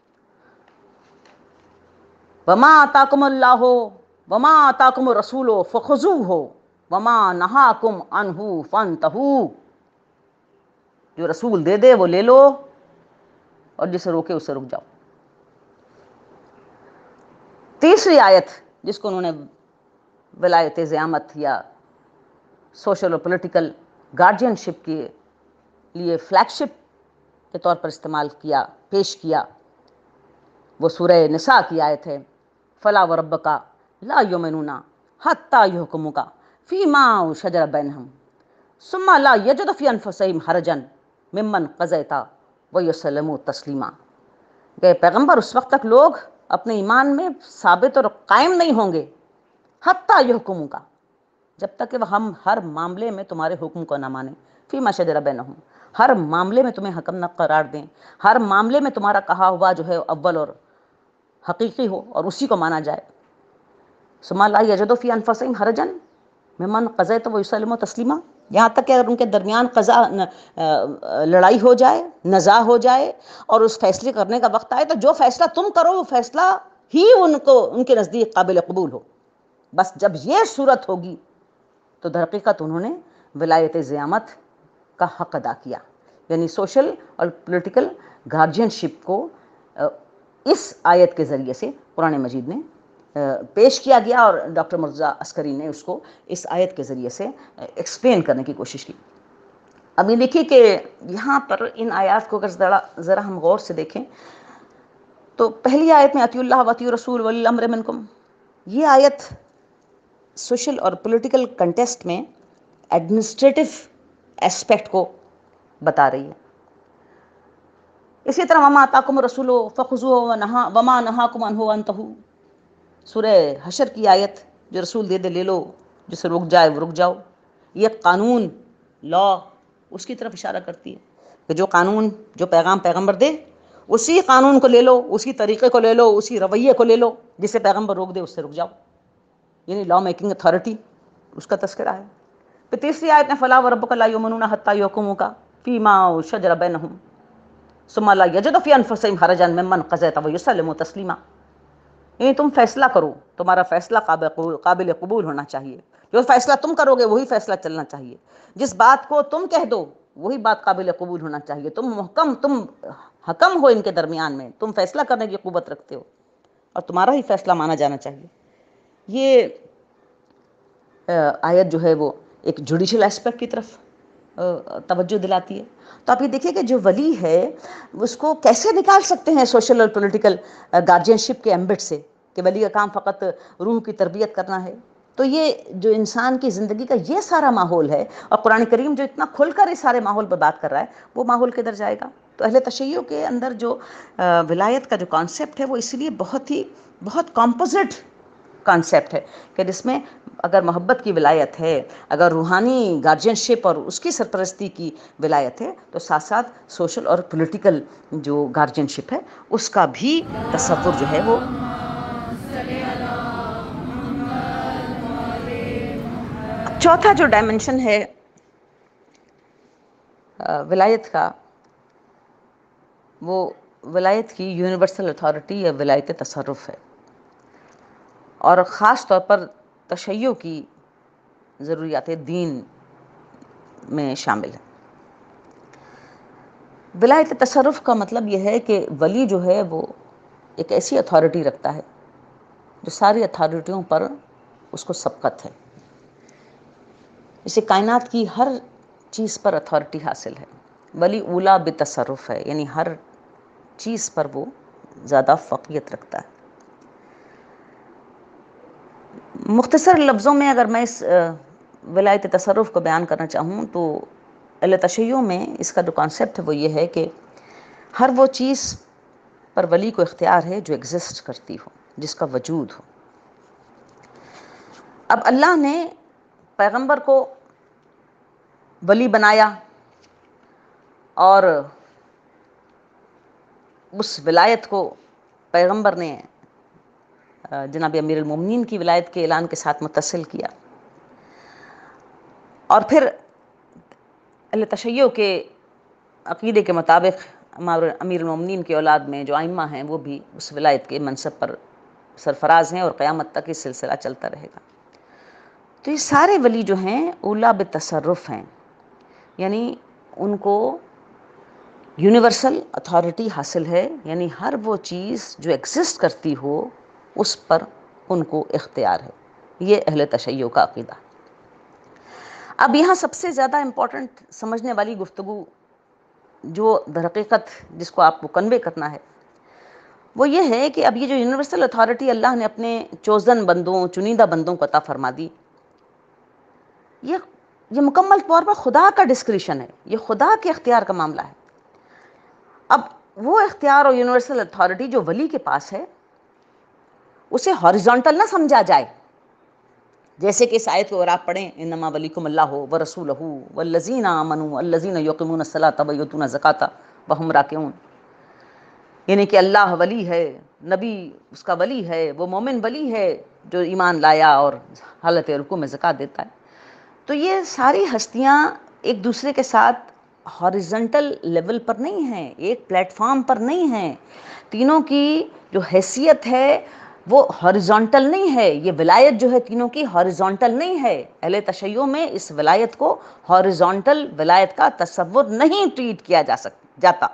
Speaker 1: وما آتاکم اللہ وما آتاکم الرسول فخذوہ وما نہاکم عنہ فانتہوا، جو رسول دے دے وہ لے لو، اور جسے روکے اس سے رک جاؤ۔ تیسری آیت جس کو انہوں نے ولایت زعامت یا سوشل اور پولیٹیکل گارجین شپ کے لیے فلیگ شپ کے طور پر استعمال کیا، پیش کیا، وہ سورہ نساء کی آیت ہے، فلا وربک لا یؤمنون حتی یحکموک فیما شجر بینہم ثم لا یجدوا فی انفسہم حرجا ممن قضیت ویسلموا تسلیما، کہ پیغمبر اس وقت تک لوگ اپنے ایمان میں ثابت اور قائم نہیں ہوں گے، حتی یحکموک، جب تک کہ وہ ہم ہر معاملے میں تمہارے حکم کو نہ مانیں، فیما شجر بینہم، ہر معاملے میں تمہیں حکم نہ قرار دیں، ہر معاملے میں تمہارا کہا ہوا جو ہے اول اور حقیقی ہو اور اسی کو مانا جائے۔ ثم لا یجدوا فی انفسہم حرجا ممن قضیت ویسلموا تسلیما، یہاں تک کہ اگر ان کے درمیان قضا لڑائی ہو جائے، نزاع ہو جائے اور اس فیصلے کرنے کا وقت آئے تو جو فیصلہ تم کرو وہ فیصلہ ہی ان کو ان کے نزدیک قابل قبول ہو. بس جب یہ صورت ہوگی تو در حقیقت انہوں نے ولایت زعامت کا حق ادا کیا. یعنی سوشل اور پولیٹیکل گارجین شپ کو اس آیت کے ذریعے سے قرآن مجید نے پیش کیا گیا اور ڈاکٹر مرتضیٰ عسکری نے اس کو اس آیت کے ذریعے سے ایکسپلین کرنے کی کوشش کی. ابھی دیکھیے کہ یہاں پر ان آیات کو اگر ذرا ذرا ہم غور سے دیکھیں تو پہلی آیت میں اطیعوا اللہ واطیعوا الرسول ولی الامر منکم، یہ آیت سوشل اور پولیٹیکل کنٹیسٹ میں ایڈمنسٹریٹو ایسپیکٹ کو بتا رہی ہے. اسی طرح وما آتاکم الرسول فخذوہ وما نہاکم عنہ انتہوا، سورہ حشر کی آیت، جو رسول دے دے لے لو، جسے رک جائے وہ رک جاؤ. یہ قانون، لا، اس کی طرف اشارہ کرتی ہے کہ جو قانون، جو پیغام پیغمبر دے اسی قانون کو لے لو، اسی طریقے کو لے لو، اسی رویے کو لے لو جسے پیغمبر روک دے اس سے رک جاؤ. یعنی لا میکنگ اتھارٹی اس کا تذکرہ ہے. پھر تیسری آیت میں فلا وربک لا یؤمنون حتی یحکموک فیما شجر بینہم ثم لا یجدوا فی انفسہم حرجا مما قضیت ویسلموا تسلیما. یعنی تم فیصلہ کرو، تمہارا فیصلہ قابل قبول قابل قبول ہونا چاہیے. جو فیصلہ تم کرو گے وہی فیصلہ چلنا چاہیے. جس بات کو تم کہہ دو وہی بات قابل قبول ہونا چاہیے. تم محکم، تم حکم ہو ان کے درمیان میں، تم فیصلہ کرنے کی قوت رکھتے ہو اور تمہارا ہی فیصلہ مانا جانا چاہیے. یہ آیت جو ہے وہ ایک جوڈیشل ایسپیکٹ کی طرف توجہ دلاتی ہے. تو آپ یہ دیکھیے کہ جو ولی ہے اس کو کیسے نکال سکتے ہیں سوشل اور پولیٹیکل گارجین شپ کے ایمبٹ سے کہ ولی کا کام فقط روح کی تربیت کرنا ہے. تو یہ جو انسان کی زندگی کا یہ سارا ماحول ہے، اور قرآن کریم جو اتنا کھل کر اس سارے ماحول پر بات کر رہا ہے، وہ ماحول کدھر جائے گا؟ تو اہل تشیع کے اندر جو ولایت کا جو کانسیپٹ ہے وہ اس لیے بہت ہی بہت کمپوزٹ کانسیپٹ ہے کہ جس میں اگر محبت کی ولایت ہے، اگر روحانی گارجین شپ اور اس کی سرپرستی کی ولایت ہے، تو ساتھ ساتھ سوشل اور پولیٹیکل جو گارجین شپ ہے اس کا بھی تصور جو ہے وہ چوتھا جو ڈائمنشن ہے ولایت کا، وہ ولایت کی یونیورسل اتھارٹی یا ولایت تصرف ہے، اور خاص طور پر تشیع کی ضروریات دین میں شامل ہے. ولایت تصرف کا مطلب یہ ہے کہ ولی جو ہے وہ ایک ایسی اتھارٹی رکھتا ہے جو ساری اتھارٹیوں پر اس کو سبقت ہے. اسے کائنات کی ہر چیز پر اتھارٹی حاصل ہے. ولی اولا بتصرف ہے، یعنی ہر چیز پر وہ زیادہ فوقیت رکھتا ہے. مختصر لفظوں میں اگر میں اس ولایت تصرف کو بیان کرنا چاہوں تو اہل تشیع میں اس کا جو کانسیپٹ ہے وہ یہ ہے کہ ہر وہ چیز پر ولی کو اختیار ہے جو ایگزسٹ کرتی ہو، جس کا وجود ہو. اب اللہ نے پیغمبر کو ولی بنایا اور اس ولایت کو پیغمبر نے جناب امیر المومنین کی ولایت کے اعلان کے ساتھ متصل کیا. اور پھر اہل تشیع کے عقیدے کے مطابق امیر المومنین کی اولاد میں جو ائمہ ہیں وہ بھی اس ولایت کے منصب پر سرفراز ہیں اور قیامت تک یہ سلسلہ چلتا رہے گا. تو یہ سارے ولی جو ہیں اولا بتصرف ہیں، یعنی ان کو یونیورسل اتھارٹی حاصل ہے، یعنی ہر وہ چیز جو ایگزسٹ کرتی ہو اس پر ان کو اختیار ہے. یہ اہل تشیع کا عقیدہ. اب یہاں سب سے زیادہ امپورٹنٹ سمجھنے والی گفتگو جو در حقیقت جس کو آپ کو کنوے کرنا ہے وہ یہ ہے کہ اب یہ جو یونیورسل اتھارٹی اللہ نے اپنے چوزن بندوں، چنیدہ بندوں کو عطا فرما دی، یہ یہ مکمل طور پر خدا کا ڈسکریشن ہے، یہ خدا کے اختیار کا معاملہ ہے. اب وہ اختیار اور یونیورسل اتھارٹی جو ولی کے پاس ہے اسے ہاریزونٹل نہ سمجھا جائے. جیسے کہ اس آیت کو اگر آپ پڑھیں انما ولیکم اللہ ورسولہ والذین آمنوا الذین یقیمون الصلاۃ ویؤتون الزکاۃ وہم راکعون، یعنی کہ اللہ ولی ہے، نبی اس کا ولی ہے، وہ مومن ولی ہے جو ایمان لایا اور حالت رکوع میں زکوٰۃ دیتا ہے. تو یہ ساری ہستیاں ایک دوسرے کے ساتھ ہاریزنٹل لیول پر نہیں ہیں، ایک پلیٹ فارم پر نہیں ہیں، تینوں کی جو حیثیت ہے وہ ہاریزونٹل نہیں ہے، یہ ولایت جو ہے تینوں کی ہاریزونٹل نہیں ہے۔ اہل تشیع میں اس ولایت کو ہاریزونٹل ولایت کا تصور نہیں ٹریٹ کیا جا سکتا جاتا،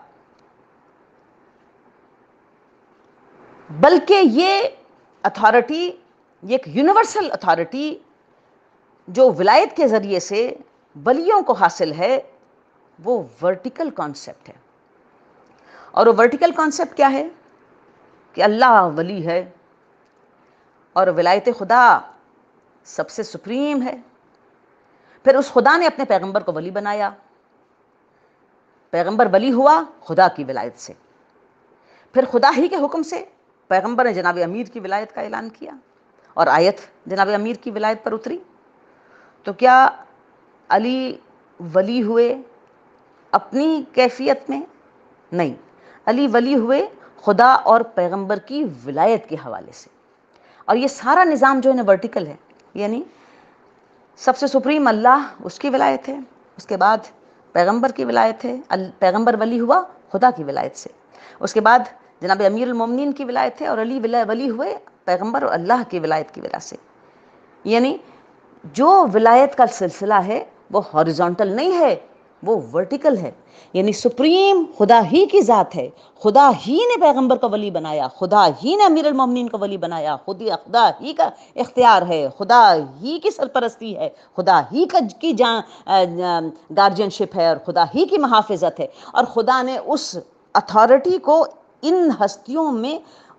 Speaker 1: بلکہ یہ اتھارٹی، یہ ایک یونیورسل اتھارٹی جو ولایت کے ذریعے سے ولیوں کو حاصل ہے، وہ ورٹیکل کانسیپٹ ہے۔ اور وہ ورٹیکل کانسیپٹ کیا ہے کہ اللہ ولی ہے اور ولایت خدا سب سے سپریم ہے۔ پھر اس خدا نے اپنے پیغمبر کو ولی بنایا، پیغمبر ولی ہوا خدا کی ولایت سے، پھر خدا ہی کے حکم سے پیغمبر نے جناب امیر کی ولایت کا اعلان کیا اور آیت جناب امیر کی ولایت پر اتری۔ تو کیا علی ولی ہوئے اپنی کیفیت میں؟ نہیں، علی ولی ہوئے خدا اور پیغمبر کی ولایت کے حوالے سے۔ اور یہ سارا نظام جو ہے نا ورٹیکل ہے، یعنی سب سے سپریم اللہ، اس کی ولایت ہے، اس کے بعد پیغمبر کی ولایت ہے، پیغمبر ولی ہوا خدا کی ولایت سے، اس کے بعد جناب امیر المومنین کی ولایت ہے، اور علی ولی ہوئے پیغمبر اور اللہ کی ولایت کی وجہ سے۔ یعنی جو ولایت کا سلسلہ ہے وہ ہاریزونٹل نہیں ہے، وہ ورٹیکل ہے، یعنی سپریم خدا ہی کی ذات ہے، خدا ہی نے پیغمبر کو ولی بنایا، خدا ہی نے امیر المومنین کو ولی بنایا، خدا ہی کا اختیار ہے، خدا ہی کی سرپرستی ہے، خدا ہی کی گارجین شپ ہے، اور خدا ہی کی محافظت ہے، اور خدا نے اس اتھارٹی کو ان ہستیوں میں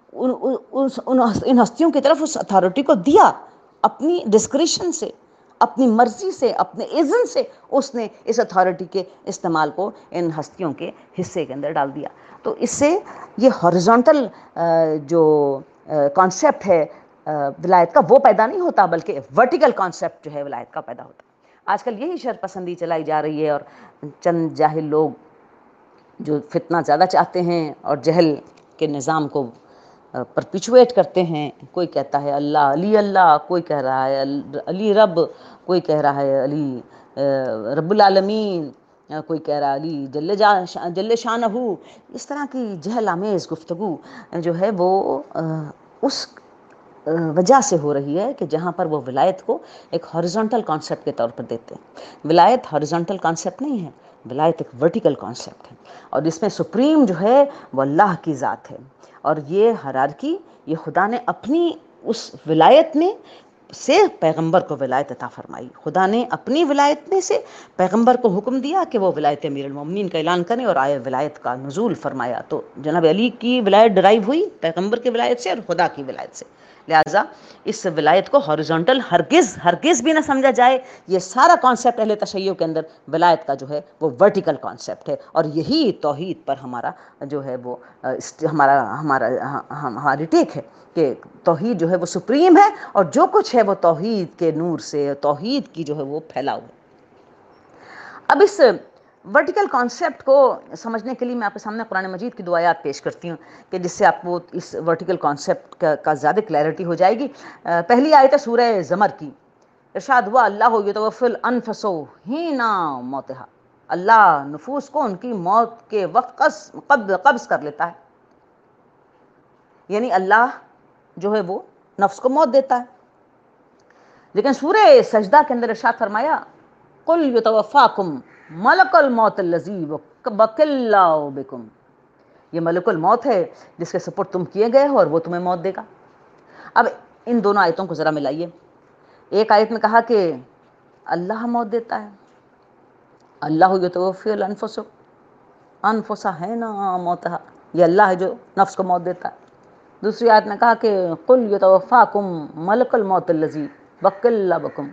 Speaker 1: ان ہستیوں کی طرف اس اتھارٹی کو دیا، اپنی ڈسکریشن سے، اپنی مرضی سے، اپنے اذن سے اس نے اس اتھارٹی کے استعمال کو ان ہستیوں کے حصے کے اندر ڈال دیا۔ تو اس سے یہ ہاریزونٹل جو کانسیپٹ ہے ولایت کا وہ پیدا نہیں ہوتا، بلکہ ورٹیکل کانسیپٹ جو ہے ولایت کا پیدا ہوتا۔ آج کل یہی شر پسندی چلائی جا رہی ہے، اور چند جاہل لوگ جو فتنہ زیادہ چاہتے ہیں اور جہل کے نظام کو پرپیچویٹ کرتے ہیں، کوئی کہتا ہے اللہ علی اللہ، کوئی کہہ رہا ہے علی رب، کوئی کہہ رہا ہے علی رب العالمین، کوئی کہہ رہا ہے علی جل جل شانہ۔ اس طرح کی جہل آمیز گفتگو جو ہے وہ اس وجہ سے ہو رہی ہے کہ جہاں پر وہ ولایت کو ایک ہاریزونٹل کانسیپٹ کے طور پر دیتے ہیں۔ ولایت ہاریزونٹل کانسیپٹ نہیں ہے، ولایت ایک ورٹیکل کانسیپٹ ہے، اور اس میں سپریم جو ہے وہ اللہ کی ذات ہے، اور یہ ہیرارکی یہ خدا نے اپنی اس ولایت میں سے پیغمبر کو ولایت عطا فرمائی۔ خدا نے اپنی ولایت میں سے پیغمبر کو حکم دیا کہ وہ ولایت امیر المومنین کا اعلان کریں، اور آئے ولایت کا نزول فرمایا۔ تو جناب علی کی ولایت ڈرائیو ہوئی پیغمبر کی ولایت سے اور خدا کی ولایت سے، لہٰذا اس ولایت کو ہاریزونٹل ہرگز ہرگز بھی نہ سمجھا جائے۔ یہ سارا کانسیپٹ اہل تشیع کے اندر ولایت کا جو ہے وہ ورٹیکل کانسیپٹ ہے، اور یہی توحید پر ہمارا جو ہے وہ ہمارا ہمارا ہماری ٹیک ہے کہ توحید جو ہے وہ سپریم ہے، اور جو کچھ ہے وہ توحید کے نور سے، توحید کی جو ہے وہ پھیلا ہوا ہے۔ اب اس ورٹیکل کانسیپٹ کو سمجھنے کے لیے میں آپ کے سامنے قرآن مجید کی دو آیات پیش کرتی ہوں کہ جس سے آپ کو اس ورٹیکل کانسیپٹ کا, کا زیادہ کلیئرٹی ہو جائے گی۔ پہلی آیت ہے سورہ زمر کی، ارشاد ہوا اللہ یتوفی الانفس حین موتہا، اللہ نفوس کو ان کی موت کے وقت قبض کر لیتا ہے، یعنی اللہ جو ہے وہ نفس کو موت دیتا ہے۔ لیکن سورہ سجدہ کے اندر ارشاد فرمایا قل یتوفاکم ملک الموت الذی وکل بکم، یہ ملک الموت ہے جس کے سپرد تم کیے گئے ہو اور وہ تمہیں موت دے گا۔ اب ان دونوں آیتوں کو ذرا ملائیے۔ ایک آیت میں کہا کہ اللہ موت دیتا ہے، اللہ یتوفی الانفس انفسا حین موتہا، یہ اللہ ہے جو نفس کو موت دیتا ہے۔ دوسری آیت میں کہا کہ قل یتوفاکم ملک الموت الذی وکل بکم،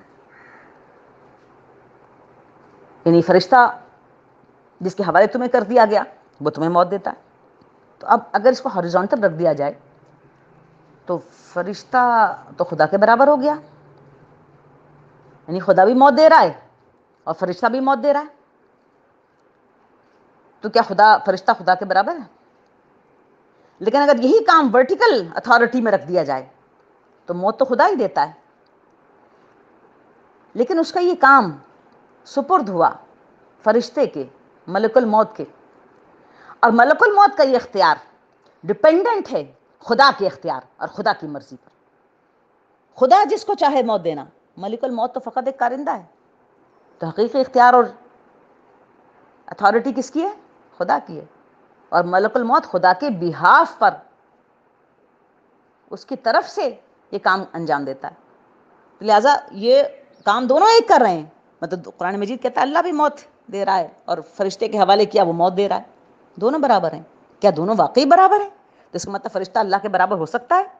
Speaker 1: یعنی فرشتہ جس کے حوالے تمہیں کر دیا گیا وہ تمہیں موت دیتا ہے۔ تو اب اگر اس کو ہاریزونٹل رکھ دیا جائے تو فرشتہ تو خدا کے برابر ہو گیا، یعنی خدا بھی موت دے رہا ہے اور فرشتہ بھی موت دے رہا ہے، تو کیا خدا فرشتہ خدا کے برابر ہے؟ لیکن اگر یہی کام ورٹیکل اتھارٹی میں رکھ دیا جائے تو موت تو خدا ہی دیتا ہے، لیکن اس کا یہ کام سپرد ہوا فرشتے کے، ملک الموت کے، اور ملک الموت کا یہ اختیار ڈپینڈنٹ ہے خدا کے اختیار اور خدا کی مرضی پر۔ خدا جس کو چاہے موت دینا، ملک الموت تو فقط ایک کارندہ ہے۔ تو حقیقی اختیار اور اتھارٹی کس کی ہے؟ خدا کی ہے، اور ملک الموت خدا کے بہاف پر اس کی طرف سے یہ کام انجام دیتا ہے۔ لہٰذا یہ کام دونوں ایک کر رہے ہیں، مطلب قرآن مجید کہتا ہے اللہ بھی موت دے رہا ہے اور فرشتے کے حوالے کیا وہ موت دے رہا ہے، دونوں برابر ہیں۔ کیا دونوں واقعی برابر ہیں؟ تو اس کا مطلب فرشتہ اللہ کے برابر ہو سکتا ہے؟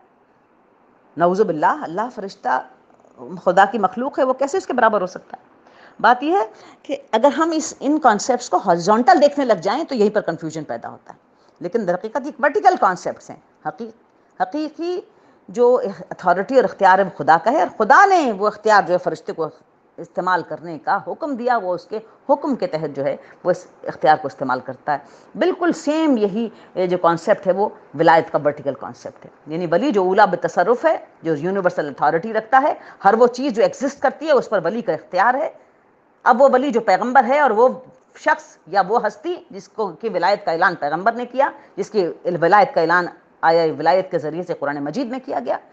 Speaker 1: نعوذ باللہ، اللہ فرشتہ خدا کی مخلوق ہے، وہ کیسے اس کے برابر ہو سکتا ہے؟ بات یہ ہے کہ اگر ہم اس ان کانسیپٹس کو ہارزونٹل دیکھنے لگ جائیں تو یہی پر کنفیوژن پیدا ہوتا ہے، لیکن در حقیقت ایک ورٹیکل کانسیپٹس ہیں۔ حقیق حقیقی جو اتھارٹی اور اختیار ہے وہ خدا کا ہے، اور خدا نے وہ اختیار جو ہے فرشتے کو استعمال کرنے کا حکم دیا، وہ اس کے حکم کے تحت جو ہے وہ اس اختیار کو استعمال کرتا ہے۔ بالکل سیم یہی جو کانسیپٹ ہے وہ ولایت کا ورٹیکل کانسیپٹ ہے، یعنی ولی جو اولا بتصرف ہے، جو یونیورسل اتھارٹی رکھتا ہے، ہر وہ چیز جو ایگزسٹ کرتی ہے اس پر ولی کا اختیار ہے۔ اب وہ ولی جو پیغمبر ہے اور وہ شخص یا وہ ہستی جس کو کی ولایت کا اعلان پیغمبر نے کیا، جس کی ولایت کا اعلان آیا ولایت کے ذریعے سے قرآن مجید میں کیا گیا،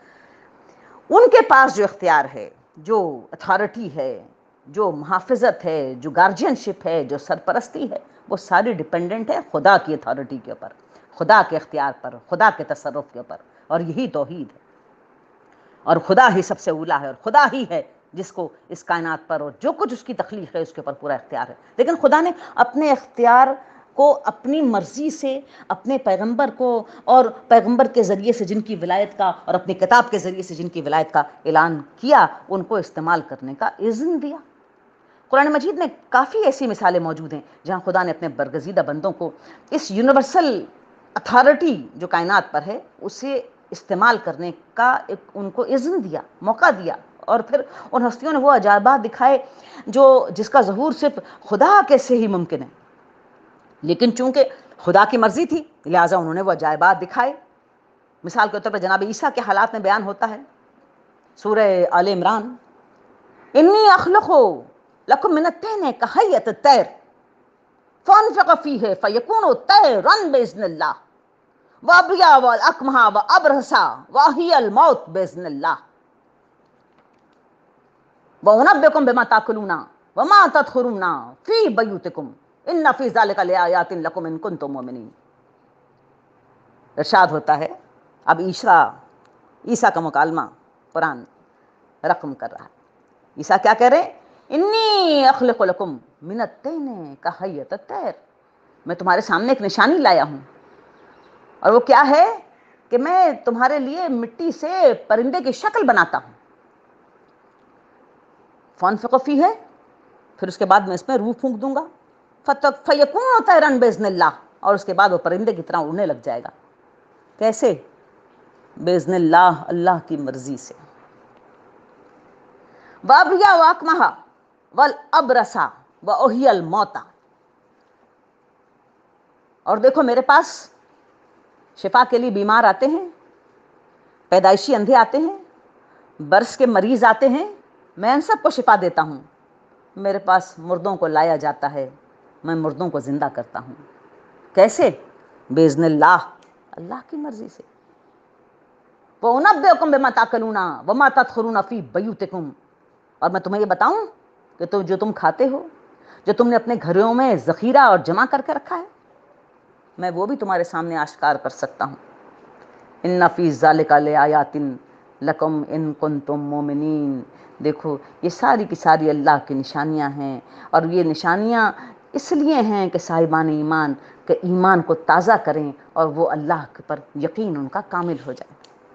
Speaker 1: ان کے پاس جو اختیار ہے، جو اتھارٹی ہے، جو محافظت ہے، جو گارجین شپ ہے، جو سرپرستی ہے، وہ ساری ڈیپینڈنٹ ہے خدا کی اتھارٹی کے اوپر، خدا کے اختیار پر، خدا کے تصرف کے اوپر، اور یہی توحید ہے۔ اور خدا ہی سب سے اولا ہے، اور خدا ہی ہے جس کو اس کائنات پر اور جو کچھ اس کی تخلیق ہے اس کے اوپر پورا اختیار ہے۔ لیکن خدا نے اپنے اختیار کو اپنی مرضی سے اپنے پیغمبر کو اور پیغمبر کے ذریعے سے جن کی ولایت کا اور اپنی کتاب کے ذریعے سے جن کی ولایت کا اعلان کیا، ان کو استعمال کرنے کا اذن دیا۔ قرآن مجید میں کافی ایسی مثالیں موجود ہیں جہاں خدا نے اپنے برگزیدہ بندوں کو اس یونیورسل اتھارٹی جو کائنات پر ہے اسے استعمال کرنے کا ایک ان کو اذن دیا، موقع دیا، اور پھر ان ہستیوں نے وہ عجائبات دکھائے جو جس کا ظہور صرف خدا کے سے ہی ممکن ہے، لیکن چونکہ خدا کی مرضی تھی لہٰذا انہوں نے وہ عجائبات دکھائے۔ مثال کے طور پر جناب عیسیٰ کے حالات میں بیان ہوتا ہے سورہ آل عمران، انی اخلق لکم من الطین کہیۃ الطیر فانفخ فیہ فیکون طیرا باذن اللہ وابریا والاکمہ وابرصا واحیی الموت باذن اللہ وَأُنَبِّئُكُم بِمَا تَأْكُلُونَ وَمَا تَدْخُرُونَ فِي بَيُوتِكُمْ إِنَّ فِي ذَلِكَ لَآيَاتٍ لَكُمْ إِن كُنتُم مُؤْمِنِينَ۔ ارشاد ہوتا ہے، اب عیسیٰ عیسیٰ کا مکالمہ قرآن رقم کر رہا ہے۔ عیسیٰ کیا کہہ رہے ہیں؟ انی اخلق لکم من الطین کہیۃ الطیر، میں تمہارے سامنے ایک نشانی لایا ہوں، اور وہ کیا ہے کہ میں تمہارے لیے مٹی سے پرندے کی شکل بناتا ہوں، فانفخ فیہ، پھر اس کے بعد میں اس میں روح پھونک دوں گا، فیکون طیرا باذن اللہ، اور اس کے بعد وہ پرندے کی طرح اڑنے لگ جائے گا۔ کیسے؟ باذن اللہ، اللہ کی مرضی سے۔ وابریا واکمہ والابرصا واحیی الموتى، اور دیکھو میرے پاس شفا کے لیے بیمار آتے ہیں، پیدائشی اندھے آتے ہیں، برس کے مریض آتے ہیں، میں ان سب کو شفا دیتا ہوں۔ میرے پاس مردوں کو لایا جاتا ہے، میں مردوں کو زندہ کرتا ہوں۔ کیسے؟ باذن اللہ، اللہ کی مرضی سے۔ وَأُنَبِّئُكُم بِمَا تَأْكُلُونَ وَمَا تَدْخُرُونَ فِي بَيُوتِكُمْ، اور میں تمہیں یہ بتاؤں کہ تو جو تم کھاتے ہو، جو تم نے اپنے گھروں میں ذخیرہ اور جمع کر کے رکھا ہے، میں وہ بھی تمہارے سامنے آشکار کر سکتا ہوں۔ ان فی ذلک لآیات لکم ان کنتم مومنین، دیکھو یہ ساری کی ساری اللہ کی نشانیاں ہیں، اور یہ نشانیاں اس لیے ہیں کہ صاحبان ایمان کے ایمان کو تازہ کریں اور وہ اللہ پر یقین ان کا کامل ہو جائے۔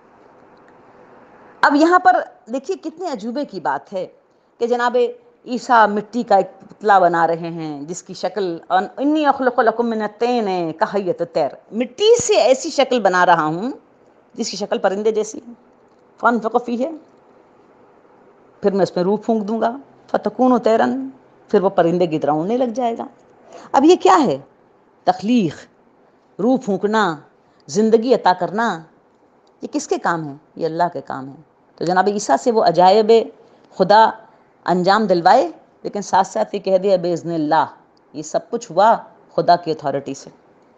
Speaker 1: اب یہاں پر دیکھیے کتنے عجوبے کی بات ہے کہ جناب عیسیٰ مٹی کا ایک پتلا بنا رہے ہیں جس کی شکل انی اخلق لکم من الطین کہیۃ الطیر، مٹی سے ایسی شکل بنا رہا ہوں جس کی شکل پرندے جیسی ہے، فانفخ فیہ، پھر میں اس میں روح پھونک دوں گا، فتکون طیرا، پھر وہ پرندے کی طرح اڑنے لگ جائے گا۔ اب یہ کیا ہے؟ تخلیق، روح پھونکنا، زندگی عطا کرنا، یہ کس کے کام ہے؟ یہ اللہ کے کام ہے۔ تو جناب عیسیٰ سے وہ عجائب خدا انجام دلوائے، لیکن ساتھ ساتھ یہ کہہ دیا باذن اللہ، یہ سب کچھ ہوا خدا کی اتھارٹی سے۔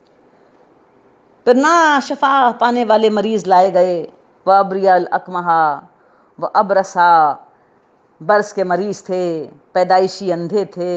Speaker 1: پھر نہ شفا پانے والے مریض لائے گئے، وَأَبْرِيَ الْأَكْمَحَ وَأَبْرَصَ، برس کے مریض تھے، پیدائشی اندھے تھے،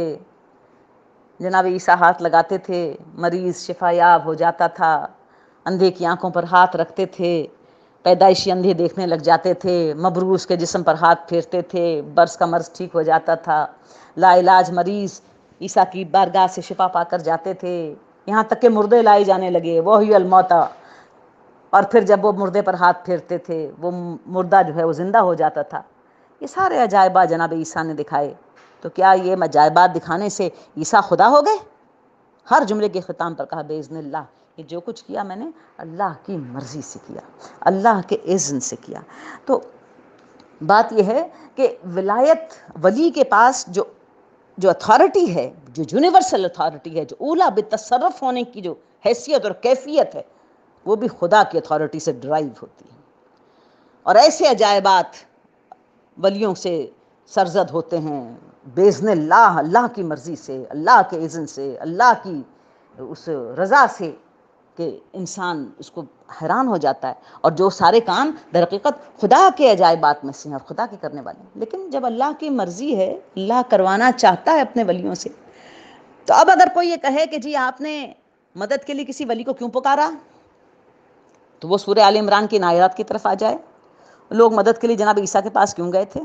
Speaker 1: جناب عیسیٰ ہاتھ لگاتے تھے، مریض شفا یاب ہو جاتا تھا، اندھے کی آنکھوں پر ہاتھ رکھتے تھے، پیدائشی اندھے دیکھنے لگ جاتے تھے، مبروس کے جسم پر ہاتھ پھیرتے تھے، برس کا مرض ٹھیک ہو جاتا تھا، لا علاج مریض عیسیٰ کی بارگاہ سے شفا پا کر جاتے تھے، یہاں تک کہ مردے لائے جانے لگے، وہی الموتیٰ، اور پھر جب وہ مردے پر ہاتھ پھیرتے تھے وہ مردہ جو ہے وہ زندہ ہو جاتا تھا۔ یہ سارے عجائبات جناب عیسیٰ نے دکھائے۔ تو کیا یہ عجائبات دکھانے سے عیسیٰ خدا ہو گئے؟ ہر جملے کے ختام پر کہا باذن اللہ، یہ جو کچھ کیا میں نے اللہ کی مرضی سے کیا، اللہ کے اذن سے کیا۔ تو بات یہ ہے کہ ولایت ولی کے پاس جو جو اتھارٹی ہے، جو یونیورسل اتھارٹی ہے، جو اولا بتصرف ہونے کی جو حیثیت اور کیفیت ہے، وہ بھی خدا کی اتھارٹی سے ڈرائیو ہوتی ہے۔ اور ایسے عجائبات ولیوں سے سرزد ہوتے ہیں باذن اللہ، اللہ کی مرضی سے، اللہ کے اذن سے، اللہ کی اس رضا سے، کہ انسان اس کو حیران ہو جاتا ہے۔ اور جو سارے کام در حقیقت خدا کے عجائبات میں سے ہیں اور خدا کے کرنے والے ہیں، لیکن جب اللہ کی مرضی ہے، اللہ کروانا چاہتا ہے اپنے ولیوں سے، تو اب اگر کوئی یہ کہے کہ جی آپ نے مدد کے لیے کسی ولی کو کیوں پکارا، تو وہ سورہ آل عمران کی آیات کی طرف آ جائے۔ لوگ مدد کے لیے جناب عیسیٰ کے پاس کیوں گئے تھے؟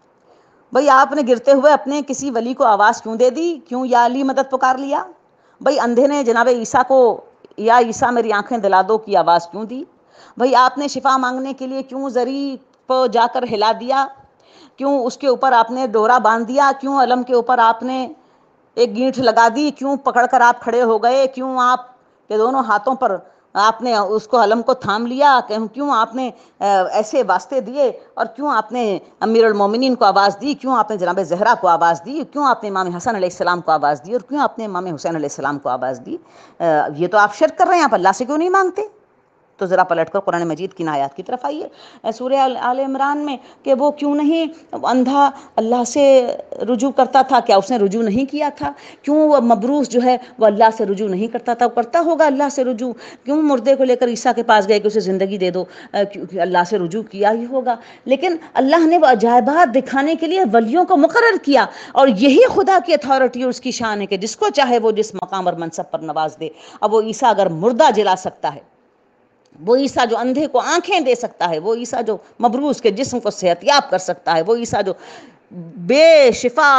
Speaker 1: بھئی آپ نے گرتے ہوئے اپنے کسی ولی کو آواز کیوں دے دی؟ کیوں یا علی مدد پکار لیا؟ بھئی اندھے نے جناب عیسیٰ کو یا عیسیٰ میری آنکھیں دلا دو کی آواز کیوں دی؟ بھئی آپ نے شفا مانگنے کے لیے کیوں زری پہ جا کر ہلا دیا؟ کیوں اس کے اوپر آپ نے ڈورا باندھ دیا؟ کیوں علم کے اوپر آپ نے ایک گینٹ لگا دی؟ کیوں پکڑ کر آپ کھڑے ہو گئے؟ کیوں آپ کے دونوں ہاتھوں پر آپ نے اس کو علم کو تھام لیا؟ کیوں آپ نے ایسے واسطے دیے؟ اور کیوں آپ نے امیر المومنین کو آواز دی؟ کیوں آپ نے جناب زہرا کو آواز دی؟ کیوں آپ نے امام حسن علیہ السلام کو آواز دی؟ اور کیوں آپ نے امام حسین علیہ السلام کو آواز دی؟ یہ تو آپ شرک کر رہے ہیں، آپ اللہ سے کیوں نہیں مانگتے؟ تو ذرا پلٹ کر قرآن مجید کی آیات کی طرف آئیے، سورہ آل عمران میں، کہ وہ کیوں نہیں اندھا اللہ سے رجوع کرتا تھا؟ کیا اس نے رجوع نہیں کیا تھا؟ کیوں وہ مبروس جو ہے وہ اللہ سے رجوع نہیں کرتا تھا؟ وہ کرتا ہوگا اللہ سے رجوع۔ کیوں مردے کو لے کر عیسیٰ کے پاس گئے کہ اسے زندگی دے دو؟ کیونکہ اللہ سے رجوع کیا ہی ہوگا۔ لیکن اللہ نے وہ عجائبات دکھانے کے لیے ولیوں کو مقرر کیا، اور یہی خدا کی اتھارٹی اور اس کی شان ہے کہ جس کو چاہے وہ جس مقام اور منصب پر نواز دے۔ اب وہ عیسیٰ اگر مردہ جلا سکتا ہے، وہ عیسیٰ جو اندھے کو آنکھیں دے سکتا ہے، وہ عیسیٰ جو مبروس کے جسم کو صحت یاب کر سکتا ہے، وہ عیسیٰ جو بے شفا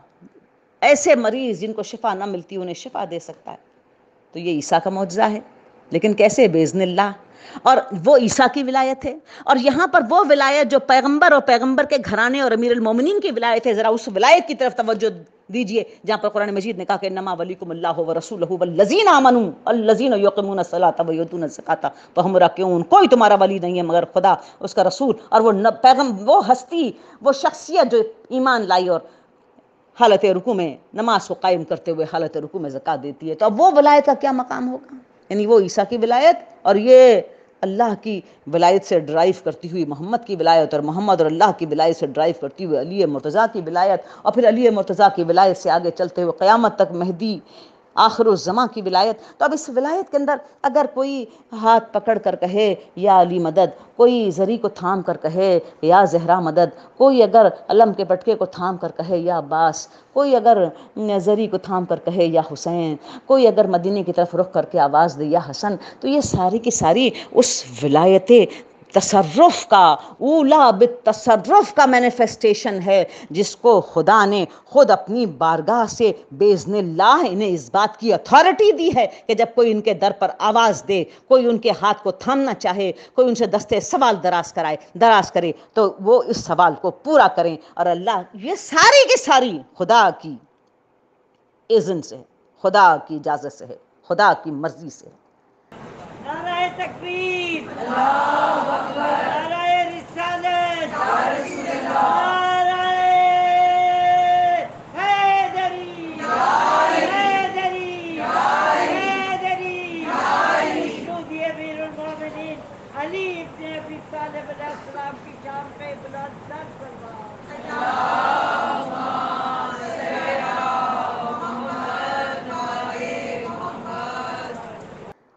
Speaker 1: ایسے مریض جن کو شفا نہ ملتی انہیں شفا دے سکتا ہے، تو یہ عیسیٰ کا معجزہ ہے۔ لیکن کیسے؟ باذن اللہ۔ اور وہ عیسیٰ کی ولایت ہے، اور یہاں پر وہ ولایت جو پیغمبر اور پیغمبر کے گھرانے اور امیر المومنین کی ولایت ہے، ذرا اس ولایت کی طرف توجہ دیجئے جہاں پر قرآن مجید نے کہا کہ انما ولیکم اللہ ورسولہ والذین آمنوا الذین یقیمون الصلاۃ ویؤتون الزکاۃ وہم راکعون۔ کوئی تمہارا ولی نہیں ہے مگر خدا، اس کا رسول، اور وہ پیغم وہ ہستی، وہ شخصیت جو ایمان لائی اور حالت رکوع میں نماز کو قائم کرتے ہوئے حالت رکوع میں زکوٰۃ دیتی ہے۔ تو اب وہ ولایت کا کیا مقام ہوگا؟ یعنی وہ عیسیٰ کی ولایت اور یہ اللہ کی ولایت سے ڈرائیو کرتی ہوئی محمد کی ولایت، اور محمد اور اللہ کی ولایت سے ڈرائیو کرتی ہوئی علی مرتضیٰ کی ولایت، اور پھر علی مرتضیٰ کی ولایت سے آگے چلتے ہوئے قیامت تک مہدی آخر الزماں کی ولایت۔ تو اب اس ولایت کے اندر اگر کوئی ہاتھ پکڑ کر کہے یا علی مدد، کوئی زری کو تھام کر کہے یا زہرا مدد، کوئی اگر علم کے پٹکے کو تھام کر کہے یا عباس، کوئی اگر زری کو تھام کر کہے یا حسین، کوئی اگر مدینے کی طرف رخ کر کے آواز دے یا حسن، تو یہ ساری کی ساری اس ولایت تصرف کا، اولا بالتصرف کا مینیفیسٹیشن ہے، جس کو خدا نے خود اپنی بارگاہ سے باذن اللہ انہیں اس بات کی اتھارٹی دی ہے کہ جب کوئی ان کے در پر آواز دے، کوئی ان کے ہاتھ کو تھامنا چاہے، کوئی ان سے دستے سوال دراز کرائے دراز کرے تو وہ اس سوال کو پورا کریں، اور اللہ یہ ساری کی ساری خدا کی اذن سے ہے، خدا کی اجازت سے ہے، خدا کی مرضی سے ہے۔
Speaker 2: نعرہ تکبیر، اللہ اکبر، نعرہ رسالت، نعرہ حیدری، حیدری، حیدری، مشہود امیر المومنین علی ابن ابی طالب علیہ السلام کی شان پہ بلند سر فرما۔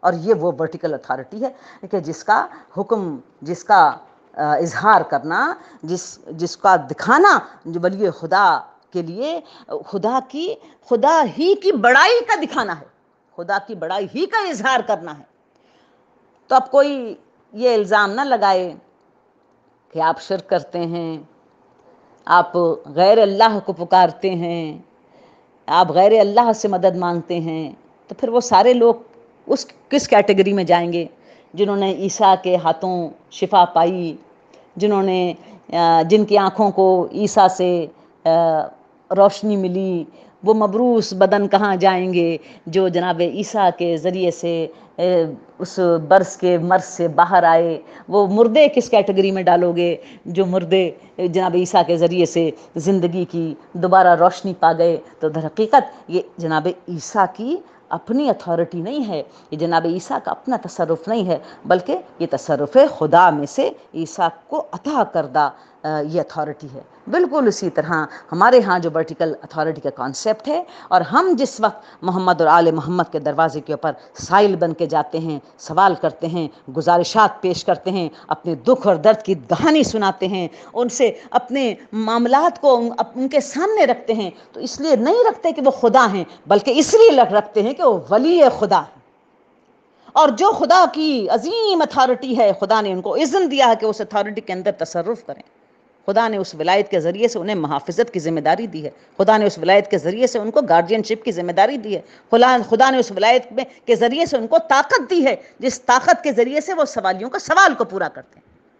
Speaker 1: اور یہ وہ ورٹیکل اتھارٹی ہے کہ جس کا حکم، جس کا اظہار کرنا، جس جس کا دکھانا جو ولی خدا کے لیے خدا کی خدا ہی کی بڑائی کا دکھانا ہے، خدا کی بڑائی ہی کا اظہار کرنا ہے۔ تو اب کوئی یہ الزام نہ لگائے کہ آپ شرک کرتے ہیں، آپ غیر اللہ کو پکارتے ہیں، آپ غیر اللہ سے مدد مانگتے ہیں، تو پھر وہ سارے لوگ اس کس کیٹیگری میں جائیں گے؟ جنہوں نے عیسیٰ کے ہاتھوں شفا پائی، جنہوں نے جن کی آنکھوں کو عیسیٰ سے روشنی ملی، وہ مبروس بدن کہاں جائیں گے جو جناب عیسیٰ کے ذریعے سے اس برس کے مرض سے باہر آئے؟ وہ مردے کس کیٹیگری میں ڈالو گے جو مردے جناب عیسیٰ کے ذریعے سے زندگی کی دوبارہ روشنی پا گئے؟ تو در حقیقت یہ جناب عیسیٰ کی اپنی اتھارٹی نہیں ہے، یہ جناب عیسیٰ کا اپنا تصرف نہیں ہے، بلکہ یہ تصرف خدا میں سے عیسیٰ کو عطا کردہ یہ اتھارٹی ہے۔ بالکل اسی طرح ہمارے ہاں جو ورٹیکل اتھارٹی کا کانسیپٹ ہے، اور ہم جس وقت محمد اور آل محمد کے دروازے کے اوپر سائل بن کے جاتے ہیں، سوال کرتے ہیں، گزارشات پیش کرتے ہیں، اپنے دکھ اور درد کی کہانی سناتے ہیں، ان سے اپنے معاملات کو ان کے سامنے رکھتے ہیں، تو اس لیے نہیں رکھتے کہ وہ خدا ہیں، بلکہ اس لیے رکھتے ہیں کہ وہ ولی خدا ہیں، اور جو خدا کی عظیم اتھارٹی ہے، خدا نے ان کو اذن دیا ہے کہ اس اتھارٹی کے اندر تصرف کریں۔ خدا نے اس ولایت کے ذریعے سے انہیں محافظت کی ذمہ داری دی ہے، خدا نے اس ولایت کے ذریعے سے ان کو گارڈین شپ کی ذمہ داری دی ہے، خدا نے اس ولایت میں کے ذریعے سے ان کو طاقت دی ہے، جس طاقت کے ذریعے سے وہ سوالیوں کا سوال کو پورا کرتے ہیں۔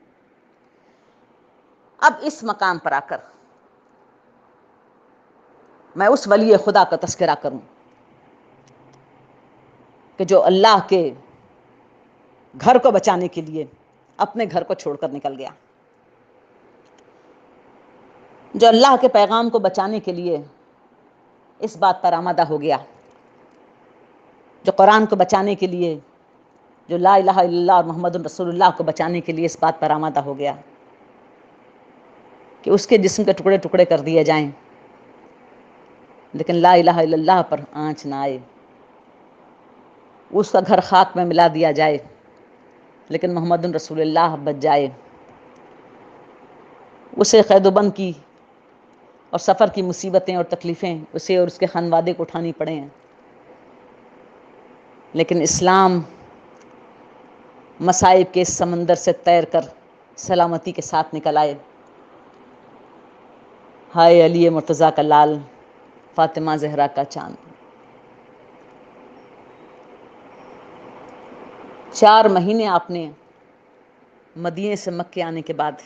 Speaker 1: اب اس مقام پر آ کر میں اس ولی خدا کا تذکرہ کروں کہ جو اللہ کے گھر کو بچانے کے لیے اپنے گھر کو چھوڑ کر نکل گیا، جو اللہ کے پیغام کو بچانے کے لیے اس بات پر آمادہ ہو گیا، جو قرآن کو بچانے کے لیے، جو لا الہ الا اللہ اور محمد رسول اللہ کو بچانے کے لیے اس بات پر آمادہ ہو گیا کہ اس کے جسم کے ٹکڑے ٹکڑے کر دیے جائیں، لیکن لا الہ الا اللہ پر آنچ نہ آئے، اس کا گھر خاک میں ملا دیا جائے، لیکن محمد رسول اللہ بچ جائے، اسے قید و بند کی اور سفر کی مصیبتیں اور تکلیفیں اسے اور اس کے خانوادے کو اٹھانی پڑے ہیں، لیکن اسلام مصائب کے اس سمندر سے تیر کر سلامتی کے ساتھ نکل آئے۔ ہائے علی مرتضیٰ کا لال، فاطمہ زہرا کا چاند۔ چار مہینے آپ نے مدینے سے مکے آنے کے بعد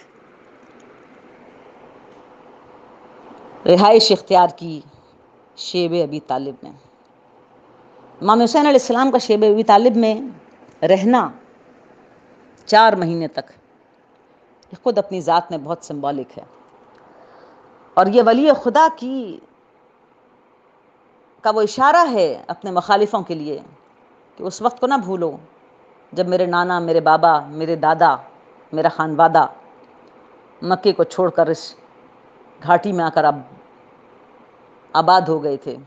Speaker 1: رہائش اختیار کی شیب ابی طالب میں۔ امام حسین علیہ السلام کا شیب ابی طالب میں رہنا چار مہینے تک یہ خود اپنی ذات میں بہت سمبولک ہے، اور یہ ولی خدا کی کا وہ اشارہ ہے اپنے مخالفوں کے لیے کہ اس وقت کو نہ بھولو جب میرے نانا، میرے بابا، میرے دادا، میرا خانوادہ مکے کو چھوڑ کر اس گھاٹی میں آ کر اب آباد ہو گئے تھے،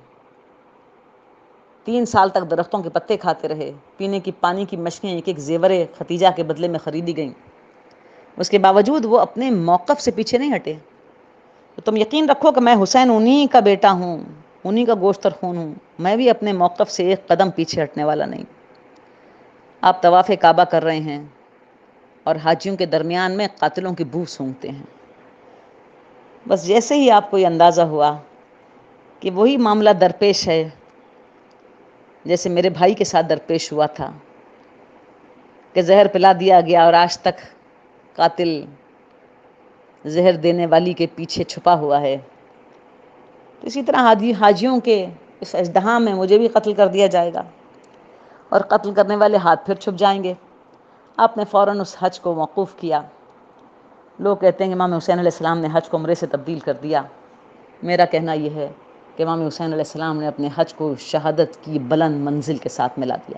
Speaker 1: تین سال تک درختوں کے پتے کھاتے رہے، پینے کی پانی کی مشکیں ایک ایک زیور ختیجہ کے بدلے میں خریدی گئیں، اس کے باوجود وہ اپنے موقف سے پیچھے نہیں ہٹے۔ تو تم یقین رکھو کہ میں حسین انہی کا بیٹا ہوں، انہی کا گوشت اور خون ہوں، میں بھی اپنے موقف سے ایک قدم پیچھے ہٹنے والا نہیں۔ آپ طواف کعبہ کر رہے ہیں اور حاجیوں کے درمیان میں قاتلوں کی بو سونگھتے ہیں۔ بس جیسے ہی آپ کو یہ اندازہ ہوا کہ وہی معاملہ درپیش ہے جیسے میرے بھائی کے ساتھ درپیش ہوا تھا کہ زہر پلا دیا گیا اور آج تک قاتل زہر دینے والی کے پیچھے چھپا ہوا ہے، تو اسی طرح حاجی حاجیوں کے اس ازدحام میں مجھے بھی قتل کر دیا جائے گا اور قتل کرنے والے ہاتھ پھر چھپ جائیں گے۔ آپ نے فوراً اس حج کو موقوف کیا۔ لوگ کہتے ہیں کہ امام حسین علیہ السلام نے حج کو عمرے سے تبدیل کر دیا، میرا کہنا یہ ہے کہ امام حسین علیہ السلام نے اپنے حج کو شہادت کی بلند منزل کے ساتھ ملا دیا۔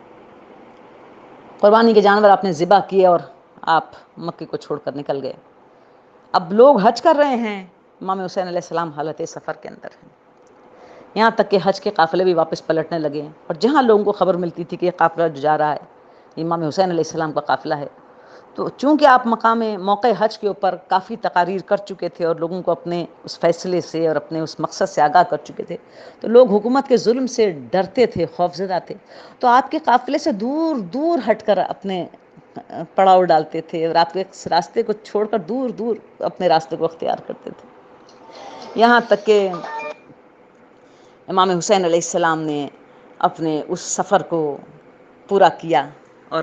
Speaker 1: قربانی کے جانور آپ نے ذبح کیے اور آپ مکے کو چھوڑ کر نکل گئے۔ اب لوگ حج کر رہے ہیں، امام حسین علیہ السلام حالت سفر کے اندر ہیں۔ یہاں تک کہ حج کے قافلے بھی واپس پلٹنے لگے، اور جہاں لوگوں کو خبر ملتی تھی کہ یہ قافلہ جو جا رہا ہے امام حسین علیہ السلام کا قافلہ ہے، تو چونکہ آپ مقام موقع حج کے اوپر کافی تقاریر کر چکے تھے اور لوگوں کو اپنے اس فیصلے سے اور اپنے اس مقصد سے آگاہ کر چکے تھے، تو لوگ حکومت کے ظلم سے ڈرتے تھے، خوفزدہ تھے، تو آپ کے قافلے سے دور دور ہٹ کر اپنے پڑاؤ ڈالتے تھے اور آپ کے راستے کو چھوڑ کر دور دور اپنے راستے کو اختیار کرتے تھے۔ یہاں تک کہ امام حسین علیہ السلام نے اپنے اس سفر کو پورا کیا اور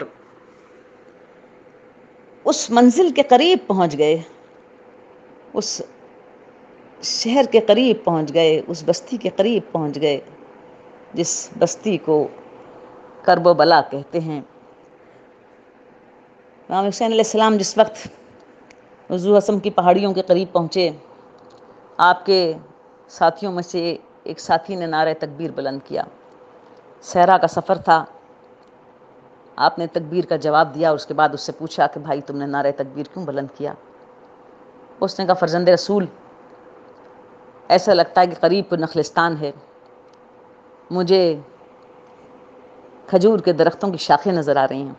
Speaker 1: اس منزل کے قریب پہنچ گئے، اس شہر کے قریب پہنچ گئے، اس بستی کے قریب پہنچ گئے جس بستی کو کرب و بلا کہتے ہیں۔ امام حسین علیہ السلام جس وقت ذو حسم کی پہاڑیوں کے قریب پہنچے، آپ کے ساتھیوں میں سے ایک ساتھی نے نعرہ تکبیر بلند کیا۔ صحرا کا سفر تھا، آپ نے تکبیر کا جواب دیا، اس کے بعد اس سے پوچھا کہ بھائی تم نے نعرہ تکبیر کیوں بلند کیا؟ اس نے کہا فرزند رسول، ایسا لگتا ہے کہ قریب کوئی نخلستان ہے، مجھے کھجور کے درختوں کی شاخیں نظر آ رہی ہیں۔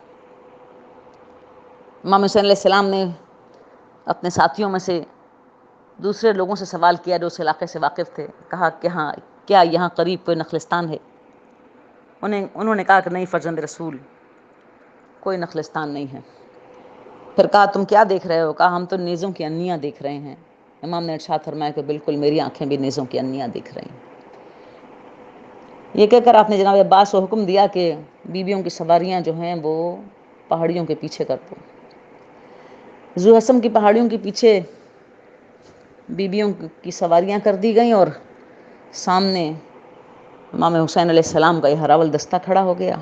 Speaker 1: امام حسین علیہ السلام نے اپنے ساتھیوں میں سے دوسرے لوگوں سے سوال کیا جو اس علاقے سے واقف تھے، کہا کہ ہاں کیا یہاں قریب کوئی نخلستان ہے؟ انہیں انہوں نے کہا کہ نہیں فرزند رسول، کوئی نخلستان نہیں ہے۔ پھر کہا تم کیا دیکھ رہے ہو؟ کہا ہم تو نیزوں کی انیاں دیکھ رہے ہیں۔ امام نے ارشاد فرمایا کہ بالکل میری آنکھیں بھی نیزوں کی انیاں دیکھ رہی ہیں۔ یہ کہہ کر آپ نے جناب عباس کو حکم دیا کہ بیویوں کی سواریاں جو ہیں وہ پہاڑیوں کے پیچھے کر دو۔ ذو حسم کی پہاڑیوں کے پیچھے بیویوں کی سواریاں کر دی گئیں اور سامنے امام حسین علیہ السلام کا یہ ہراول دستہ کھڑا ہو گیا۔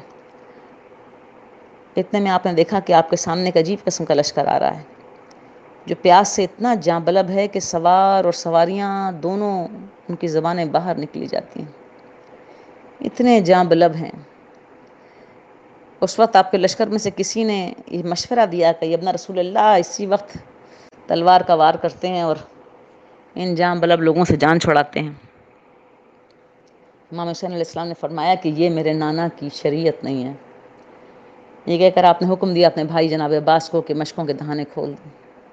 Speaker 1: اتنے میں آپ نے دیکھا کہ آپ کے سامنے ایک عجیب قسم کا لشکر آ رہا ہے جو پیاس سے اتنا جاں بلب ہے کہ سوار اور سواریاں دونوں ان کی زبانیں باہر نکلی جاتی ہیں، اتنے جاں بلب ہیں۔ اس وقت آپ کے لشکر میں سے کسی نے یہ مشورہ دیا کہ ابن رسول اللہ اسی وقت تلوار کا وار کرتے ہیں اور ان جاں بلب لوگوں سے جان چھڑاتے ہیں۔ امام حسین علیہ السلام نے فرمایا کہ یہ میرے نانا کی شریعت نہیں ہے۔ یہ کہہ کر آپ نے حکم دیا اپنے بھائی جناب عباس کو کہ مشکوں کے دہانے کھول دیں۔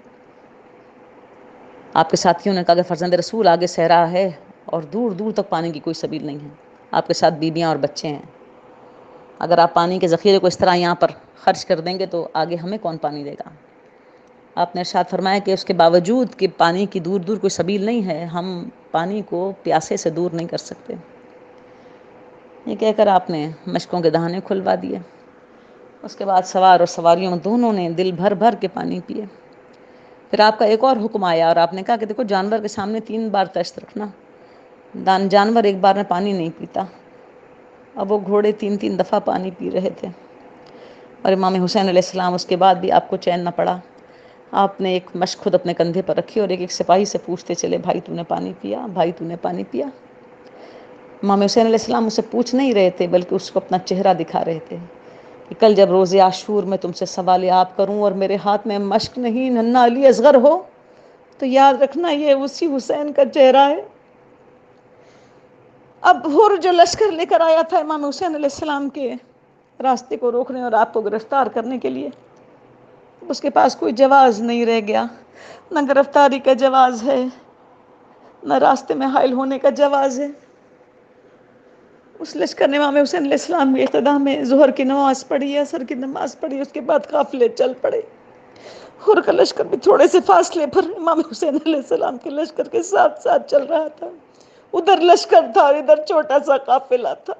Speaker 1: آپ کے ساتھیوں نے کہا کہ فرزند رسول آگے صحرا ہے اور دور دور تک پانی کی کوئی سبیل نہیں ہے، آپ کے ساتھ بیویاں اور بچے ہیں، اگر آپ پانی کے ذخیرے کو اس طرح یہاں پر خرچ کر دیں گے تو آگے ہمیں کون پانی دے گا؟ آپ نے ارشاد فرمایا کہ اس کے باوجود کہ پانی کی دور دور کوئی سبیل نہیں ہے، ہم پانی کو پیاسے سے دور نہیں کر سکتے۔ یہ کہہ کر آپ نے مشکوں کے دہانے کھلوا دیے۔ اس کے بعد سوار اور سواریوں دونوں نے دل بھر بھر کے پانی پیے۔ پھر آپ کا ایک اور حکم آیا اور آپ نے کہا کہ دیکھو جانور کے سامنے تین بار تشت رکھنا، دان جانور ایک بار میں پانی نہیں پیتا۔ اب وہ گھوڑے تین تین دفعہ پانی پی رہے تھے اور امام حسین علیہ السلام اس کے بعد بھی آپ کو چین نہ پڑا۔ آپ نے ایک مشک خود اپنے کندھے پر رکھی اور ایک ایک سپاہی سے پوچھتے چلے بھائی تو نے پانی پیا، بھائی تو نے پانی پیا۔ امام حسین علیہ السلام اسے پوچھ نہیں رہے تھے بلکہ اس کو اپنا چہرہ دکھا رہے تھے کہ کل جب روز عاشور میں تم سے سوال آپ کروں اور میرے ہاتھ میں مشک نہیں، ننھا علی اصغر ہو، تو یاد رکھنا یہ اسی حسین کا چہرہ ہے۔ اب ہر جو لشکر لے کر آیا تھا امام حسین علیہ السلام کے راستے کو روکنے اور آپ کو گرفتار کرنے کے لیے، اس کے پاس کوئی جواز نہیں رہ گیا، نہ گرفتاری کا جواز ہے، نہ راستے میں حائل ہونے کا جواز ہے۔ اس لشکر نے امام حسین علیہ السلام کی اقتداء میں ظہر کی نماز پڑھی، عصر کی نماز پڑھی، اس کے بعد قافلے چل پڑے۔ ہر کا لشکر بھی تھوڑے سے فاصلے پر امام حسین علیہ السلام کے لشکر کے ساتھ ساتھ چل رہا تھا۔ ادھر لشکر تھا، ادھر چھوٹا سا قافلہ تھا۔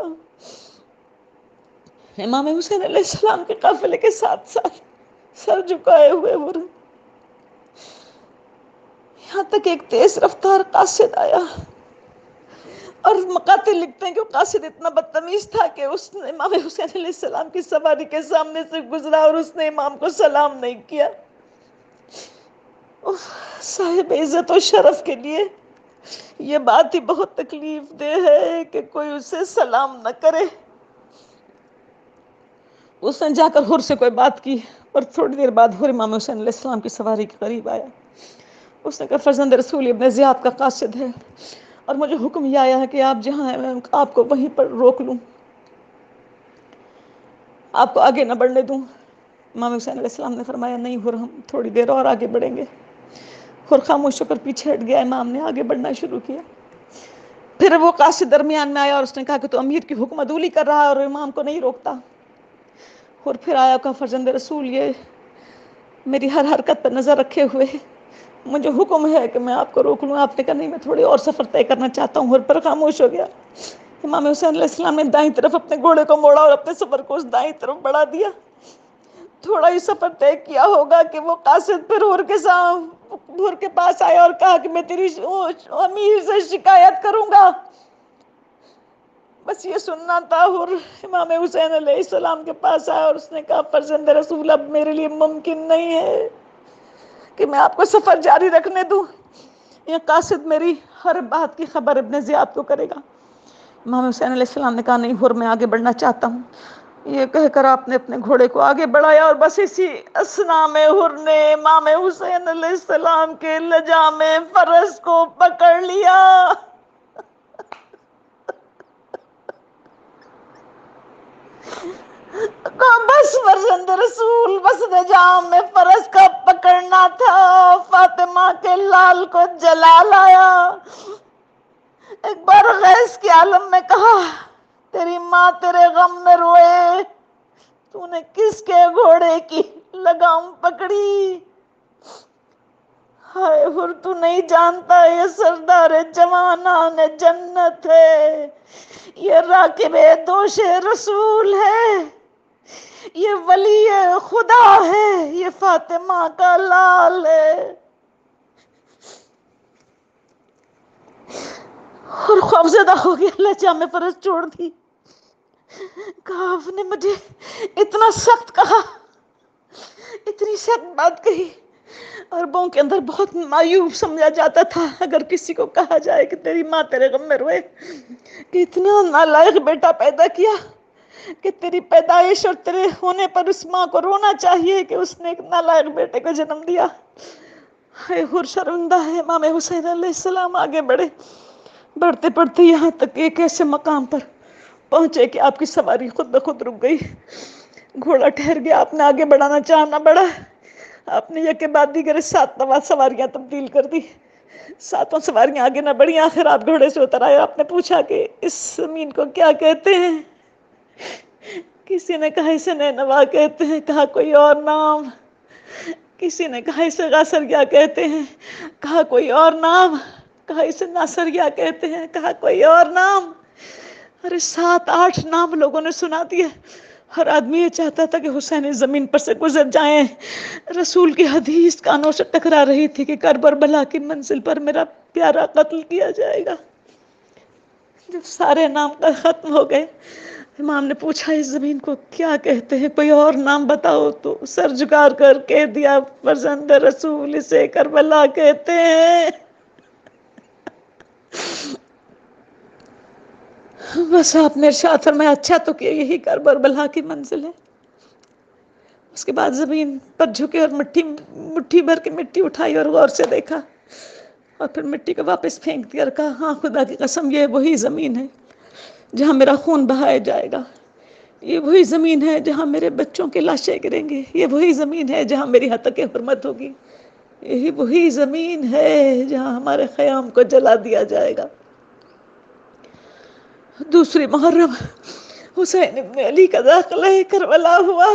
Speaker 1: امام حسین علیہ السلام کے قافلے کے ساتھ ساتھ سر جھکائے ہوئے وہ رہے، یہاں تک ایک تیز رفتار قاصد آیا اور مقاتل لکھتے ہیں کہ وہ قاصد اتنا بدتمیز تھا کہ اس نے امام حسین علیہ السلام کی سواری کے سامنے سے گزرا اور اس نے امام کو سلام نہیں کیا۔ صاحب عزت و شرف کے لیے یہ بات ہی بہت تکلیف دہ ہے کہ کوئی اسے سلام نہ کرے۔ اس نے جا کر ہر سے کوئی بات کی اور تھوڑی دیر بعد ہر امام حسین علیہ السلام کی سواری کے قریب آیا۔ اس نے کہا فرزند رسول ابن زیاد کا قاصد ہے،
Speaker 3: اور مجھے حکم یہ آیا ہے کہ آپ جہاں ہیں میں آپ کو وہیں پر روک لوں، آپ کو آگے نہ بڑھنے دوں۔ امام حسین علیہ السلام نے فرمایا نہیں ہر ہم تھوڑی دیر اور آگے بڑھیں گے۔ اور خاموش ہو کر پیچھے ہٹ گیا، امام نے آگے بڑھنا شروع کیا۔ پھر وہ قاصد درمیان میں آیا اور اس نے کہا کہ تو امیر کی حکم عدولی کر رہا ہے اور امام کو نہیں روکتا۔ اور پھر آیا کہا فرزند رسول یہ میری ہر حرکت پر نظر رکھے ہوئے مجھے حکم ہے کہ میں آپ کو روک لوں۔ آپ نے کہا نہیں میں تھوڑی اور سفر طے کرنا چاہتا ہوں، اور پر خاموش ہو گیا۔ امام حسین علیہ السلام نے دائیں طرف اپنے گھوڑے کو موڑا اور اپنے سفر کو اس دائیں طرف بڑھا دیا۔ تھوڑا ہی سفر طے کیا ہوگا کہ وہ قاصد پھر حر کے ساتھ حر کے پاس آیا اور کہا کہ میں تیری امیر سے شکایت کروں گا۔ بس یہ سننا تھا۔ حر امام حسین علیہ السلام کے پاس آیا اور اس نے کہا فرزند رسول اب میرے لیے ممکن نہیں ہے کہ میں آپ کو سفر جاری رکھنے دوں، یہ قاصد میری ہر بات کی خبر ابن زیاد کو کرے گا۔ امام حسین علیہ السلام نے کہا نہیں حر میں آگے بڑھنا چاہتا ہوں۔ یہ کہہ کر آپ نے اپنے گھوڑے کو آگے بڑھایا اور بس اسی اثنا میں حر نے امام حسین علیہ السلام کے لجام فرس کو پکڑ لیا۔ بس فرزند رسول بس لجام میں فرس کا پکڑنا تھا، فاطمہ کے لال کو جلا لایا۔ ایک بار غیث کے عالم میں کہا تیری ماں تیرے غم میں روئے، تو نے کس کے گھوڑے کی لگام پکڑی؟ ہائے حر تو نہیں جانتا یہ سردار جوانان جنت ہے، یہ راکب دوش رسول ہے، یہ ولی خدا ہے، یہ فاطمہ کا لال ہے۔ اور خوفزدہ ہو گیا، لجام میں فرس چھوڑ دی۔ کہا آپ نے مجھے اتنا سخت کہا، اتنی سخت بات کہی۔ عربوں کے اندر بہت مایوب سمجھا جاتا تھا اگر کسی کو کہا جائے کہ تیری ماں تیرے غم میں روئے، کہ اتنا نالائق بیٹا پیدا کیا کہ تیری پیدائش اور تیرے ہونے پر اس ماں کو رونا چاہیے کہ اس نے ایک نالائق بیٹے کو جنم دیا۔ اے حر شرمندہ ہے۔ امام حسین علیہ السلام آگے بڑھے، بڑھتے بڑھتے یہاں تک ایک ایسے مقام پر پہنچے کہ آپ کی سواری خود بخود رک گئی۔ گھوڑا ٹھہر گیا، آپ نے آگے بڑھانا چاہا نہ بڑھا۔ آپ نے یک کے بعد دیگر سات سواریاں تبدیل کر دی، ساتوں سواریاں آگے نہ بڑھی۔ آخر آپ گھوڑے سے اتر آئے، آپ نے پوچھا کہ اس زمین کو کیا کہتے ہیں؟ کسی نے کہا اسے نینوا کہتے ہیں، کہا کوئی اور نام؟ کسی نے کہا اسے غاثریہ کہتے ہیں، کہا کوئی اور نام؟ کہا اسے ناصریہ کہتے ہیں، کہا کوئی اور نام؟ ارے سات آٹھ نام لوگوں نے سنا دیا۔ ہر آدمی یہ چاہتا تھا کہ حسین اس زمین پر سے گزر جائیں۔ رسول کی حدیث کانوں سے ٹکرا رہی تھی کہ کربلا کی منزل پر میرا پیارا قتل کیا جائے گا۔ جب سارے نام ختم ہو گئے، امام نے پوچھا اس زمین کو کیا کہتے ہیں، کوئی اور نام بتاؤ؟ تو سر جھکا کر کہہ دیا فرزند رسول اسے کربلا کہتے ہیں۔ بس آپ نے ارشاد فرمایا اچھا تو کہ یہی کربلا کی منزل ہے۔ اس کے بعد زمین پر جھکے اور مٹھی مٹھی بھر کے مٹی اٹھائی اور غور سے دیکھا، اور پھر مٹی کو واپس پھینک دیا اور کہا ہاں خدا کی قسم یہ وہی زمین ہے جہاں میرا خون بہایا جائے گا، یہ وہی زمین ہے جہاں میرے بچوں کے لاشیں گریں گے، یہ وہی زمین ہے جہاں میری حتق حرمت ہوگی، یہی وہی زمین ہے جہاں ہمارے خیام کو جلا دیا جائے گا۔ دوسری محرم حسین ابن علی کا داخلہ کربلا ہوا۔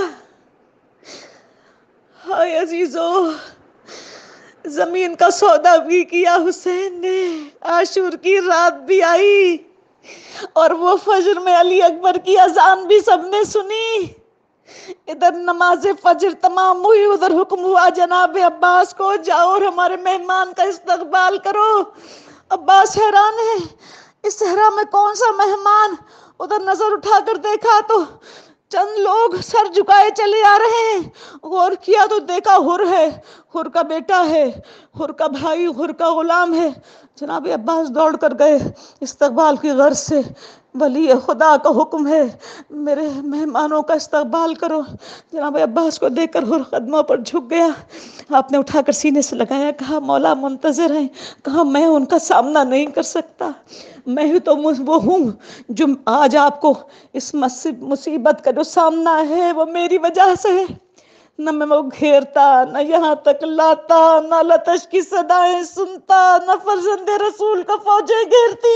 Speaker 3: ہائے عزیزو، زمین کا سودا بھی کیا حسین نے، عاشور کی رات بھی آئی اور وہ فجر میں علی اکبر کی اذان بھی سب نے سنی۔ ادھر نماز فجر تمام ہوئی، ادھر حکم ہوا جناب عباس کو جاؤ اور ہمارے مہمان کا استقبال کرو۔ عباس حیران ہے اس صحرا میں کون سا مہمان؟ ادھر نظر اٹھا کر دیکھا تو چند لوگ سر جھکائے چلے آ رہے ہیں، غور کیا تو دیکھا حر ہے، حر کا بیٹا ہے، حر کا بھائی، حر کا غلام ہے۔ جناب عباس دوڑ کر گئے استقبال کی غرض سے، ولی خدا کا حکم ہے میرے مہمانوں کا استقبال کرو۔ جناب عباس کو دیکھ کر حر قدموں پر جھک گیا، آپ نے اٹھا کر سینے سے لگایا، کہا مولا منتظر ہیں، کہا میں ان کا سامنا نہیں کر سکتا، میں ہی تو وہ ہوں جو آج آپ کو اس مصیبت کا جو سامنا ہے وہ میری وجہ سے ہے۔ نہ میں وہ گھیرتا، نہ یہاں تک لاتا، نہ لتش کی صدایں سنتا، نہ فرزند رسول کا فوجیں گھیرتی۔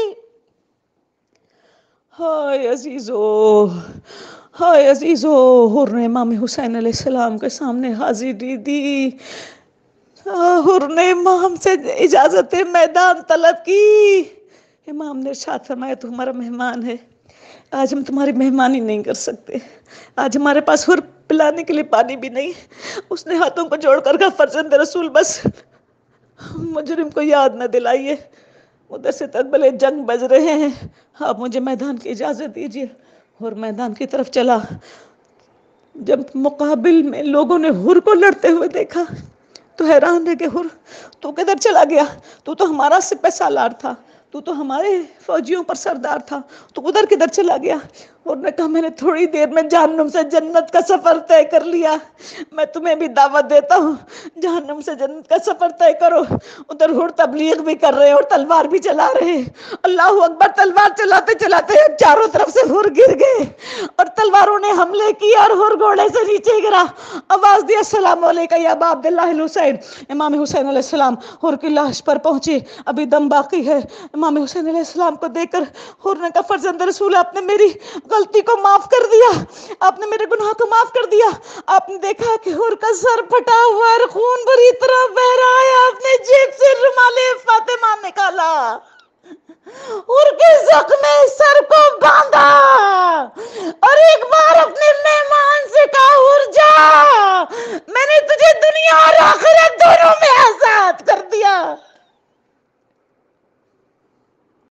Speaker 3: ہائے عزیزو، ہائے عزیزو، حر نے امام حسین علیہ السلام کے سامنے حاضری دی، حر نے امام سے اجازت میدان طلب کی۔ امام نے ارشاد فرمایا تو ہمارا مہمان ہے، آج ہم تمہاری مہمانی نہیں کر سکتے، آج ہمارے پاس حر پلانے کے لیے پانی بھی نہیں۔ اس نے ہاتھوں کو جوڑ کر کہا فرزند رسول بس مجرم کو یاد نہ دلائیے، ادھر سے تکبلے جنگ بج رہے ہیں، آپ مجھے میدان کی اجازت دیجیے۔ اور میدان کی طرف چلا، جب مقابل میں لوگوں نے حر کو لڑتے ہوئے دیکھا تو حیران رہ کہ حر تو کدھر چلا گیا، تو تو ہمارا سپہ سالار تھا، تو تو ہمارے فوجیوں پر سردار تھا، تو ادھر کدھر چلا گیا؟ اور نے کہا میں نے تھوڑی دیر میں جہنم سے جنت کا سفر طے کر لیا، میں تمہیں بھی دعوت دیتا ہوں جہنم سے جنت کا سفر طے کرو۔ ادھر حر تبلیغ بھی کر رہے ہیں اور تلوار بھی چلا رہے ہیں، اللہ اکبر، تلوار چلاتے چلاتے چاروں طرف سے حر گر گئے اور تلواروں نے حملے کیا اور حر گھوڑے سے نیچے گرا، آواز دی السلام علیکم یا ابا عبداللہ الحسین۔ امام حسین علیہ السلام حر کی لاش پر پہنچے، ابھی دم باقی ہے۔ امام حسین علیہ السلام کو دیکھ کر حر نے کہا فرزند رسول آپ نے میری غلطی کو معاف کر دیا، آپ نے میرے گناہ کو معاف کر دیا۔ آپ نے دیکھا کہ حر کا سر پھٹا ہوا اور خون بری طرح بہ رہا ہے، آپ نے جیب سے رومال فاطمہ نکالا، حر کے زخم سر کو باندھ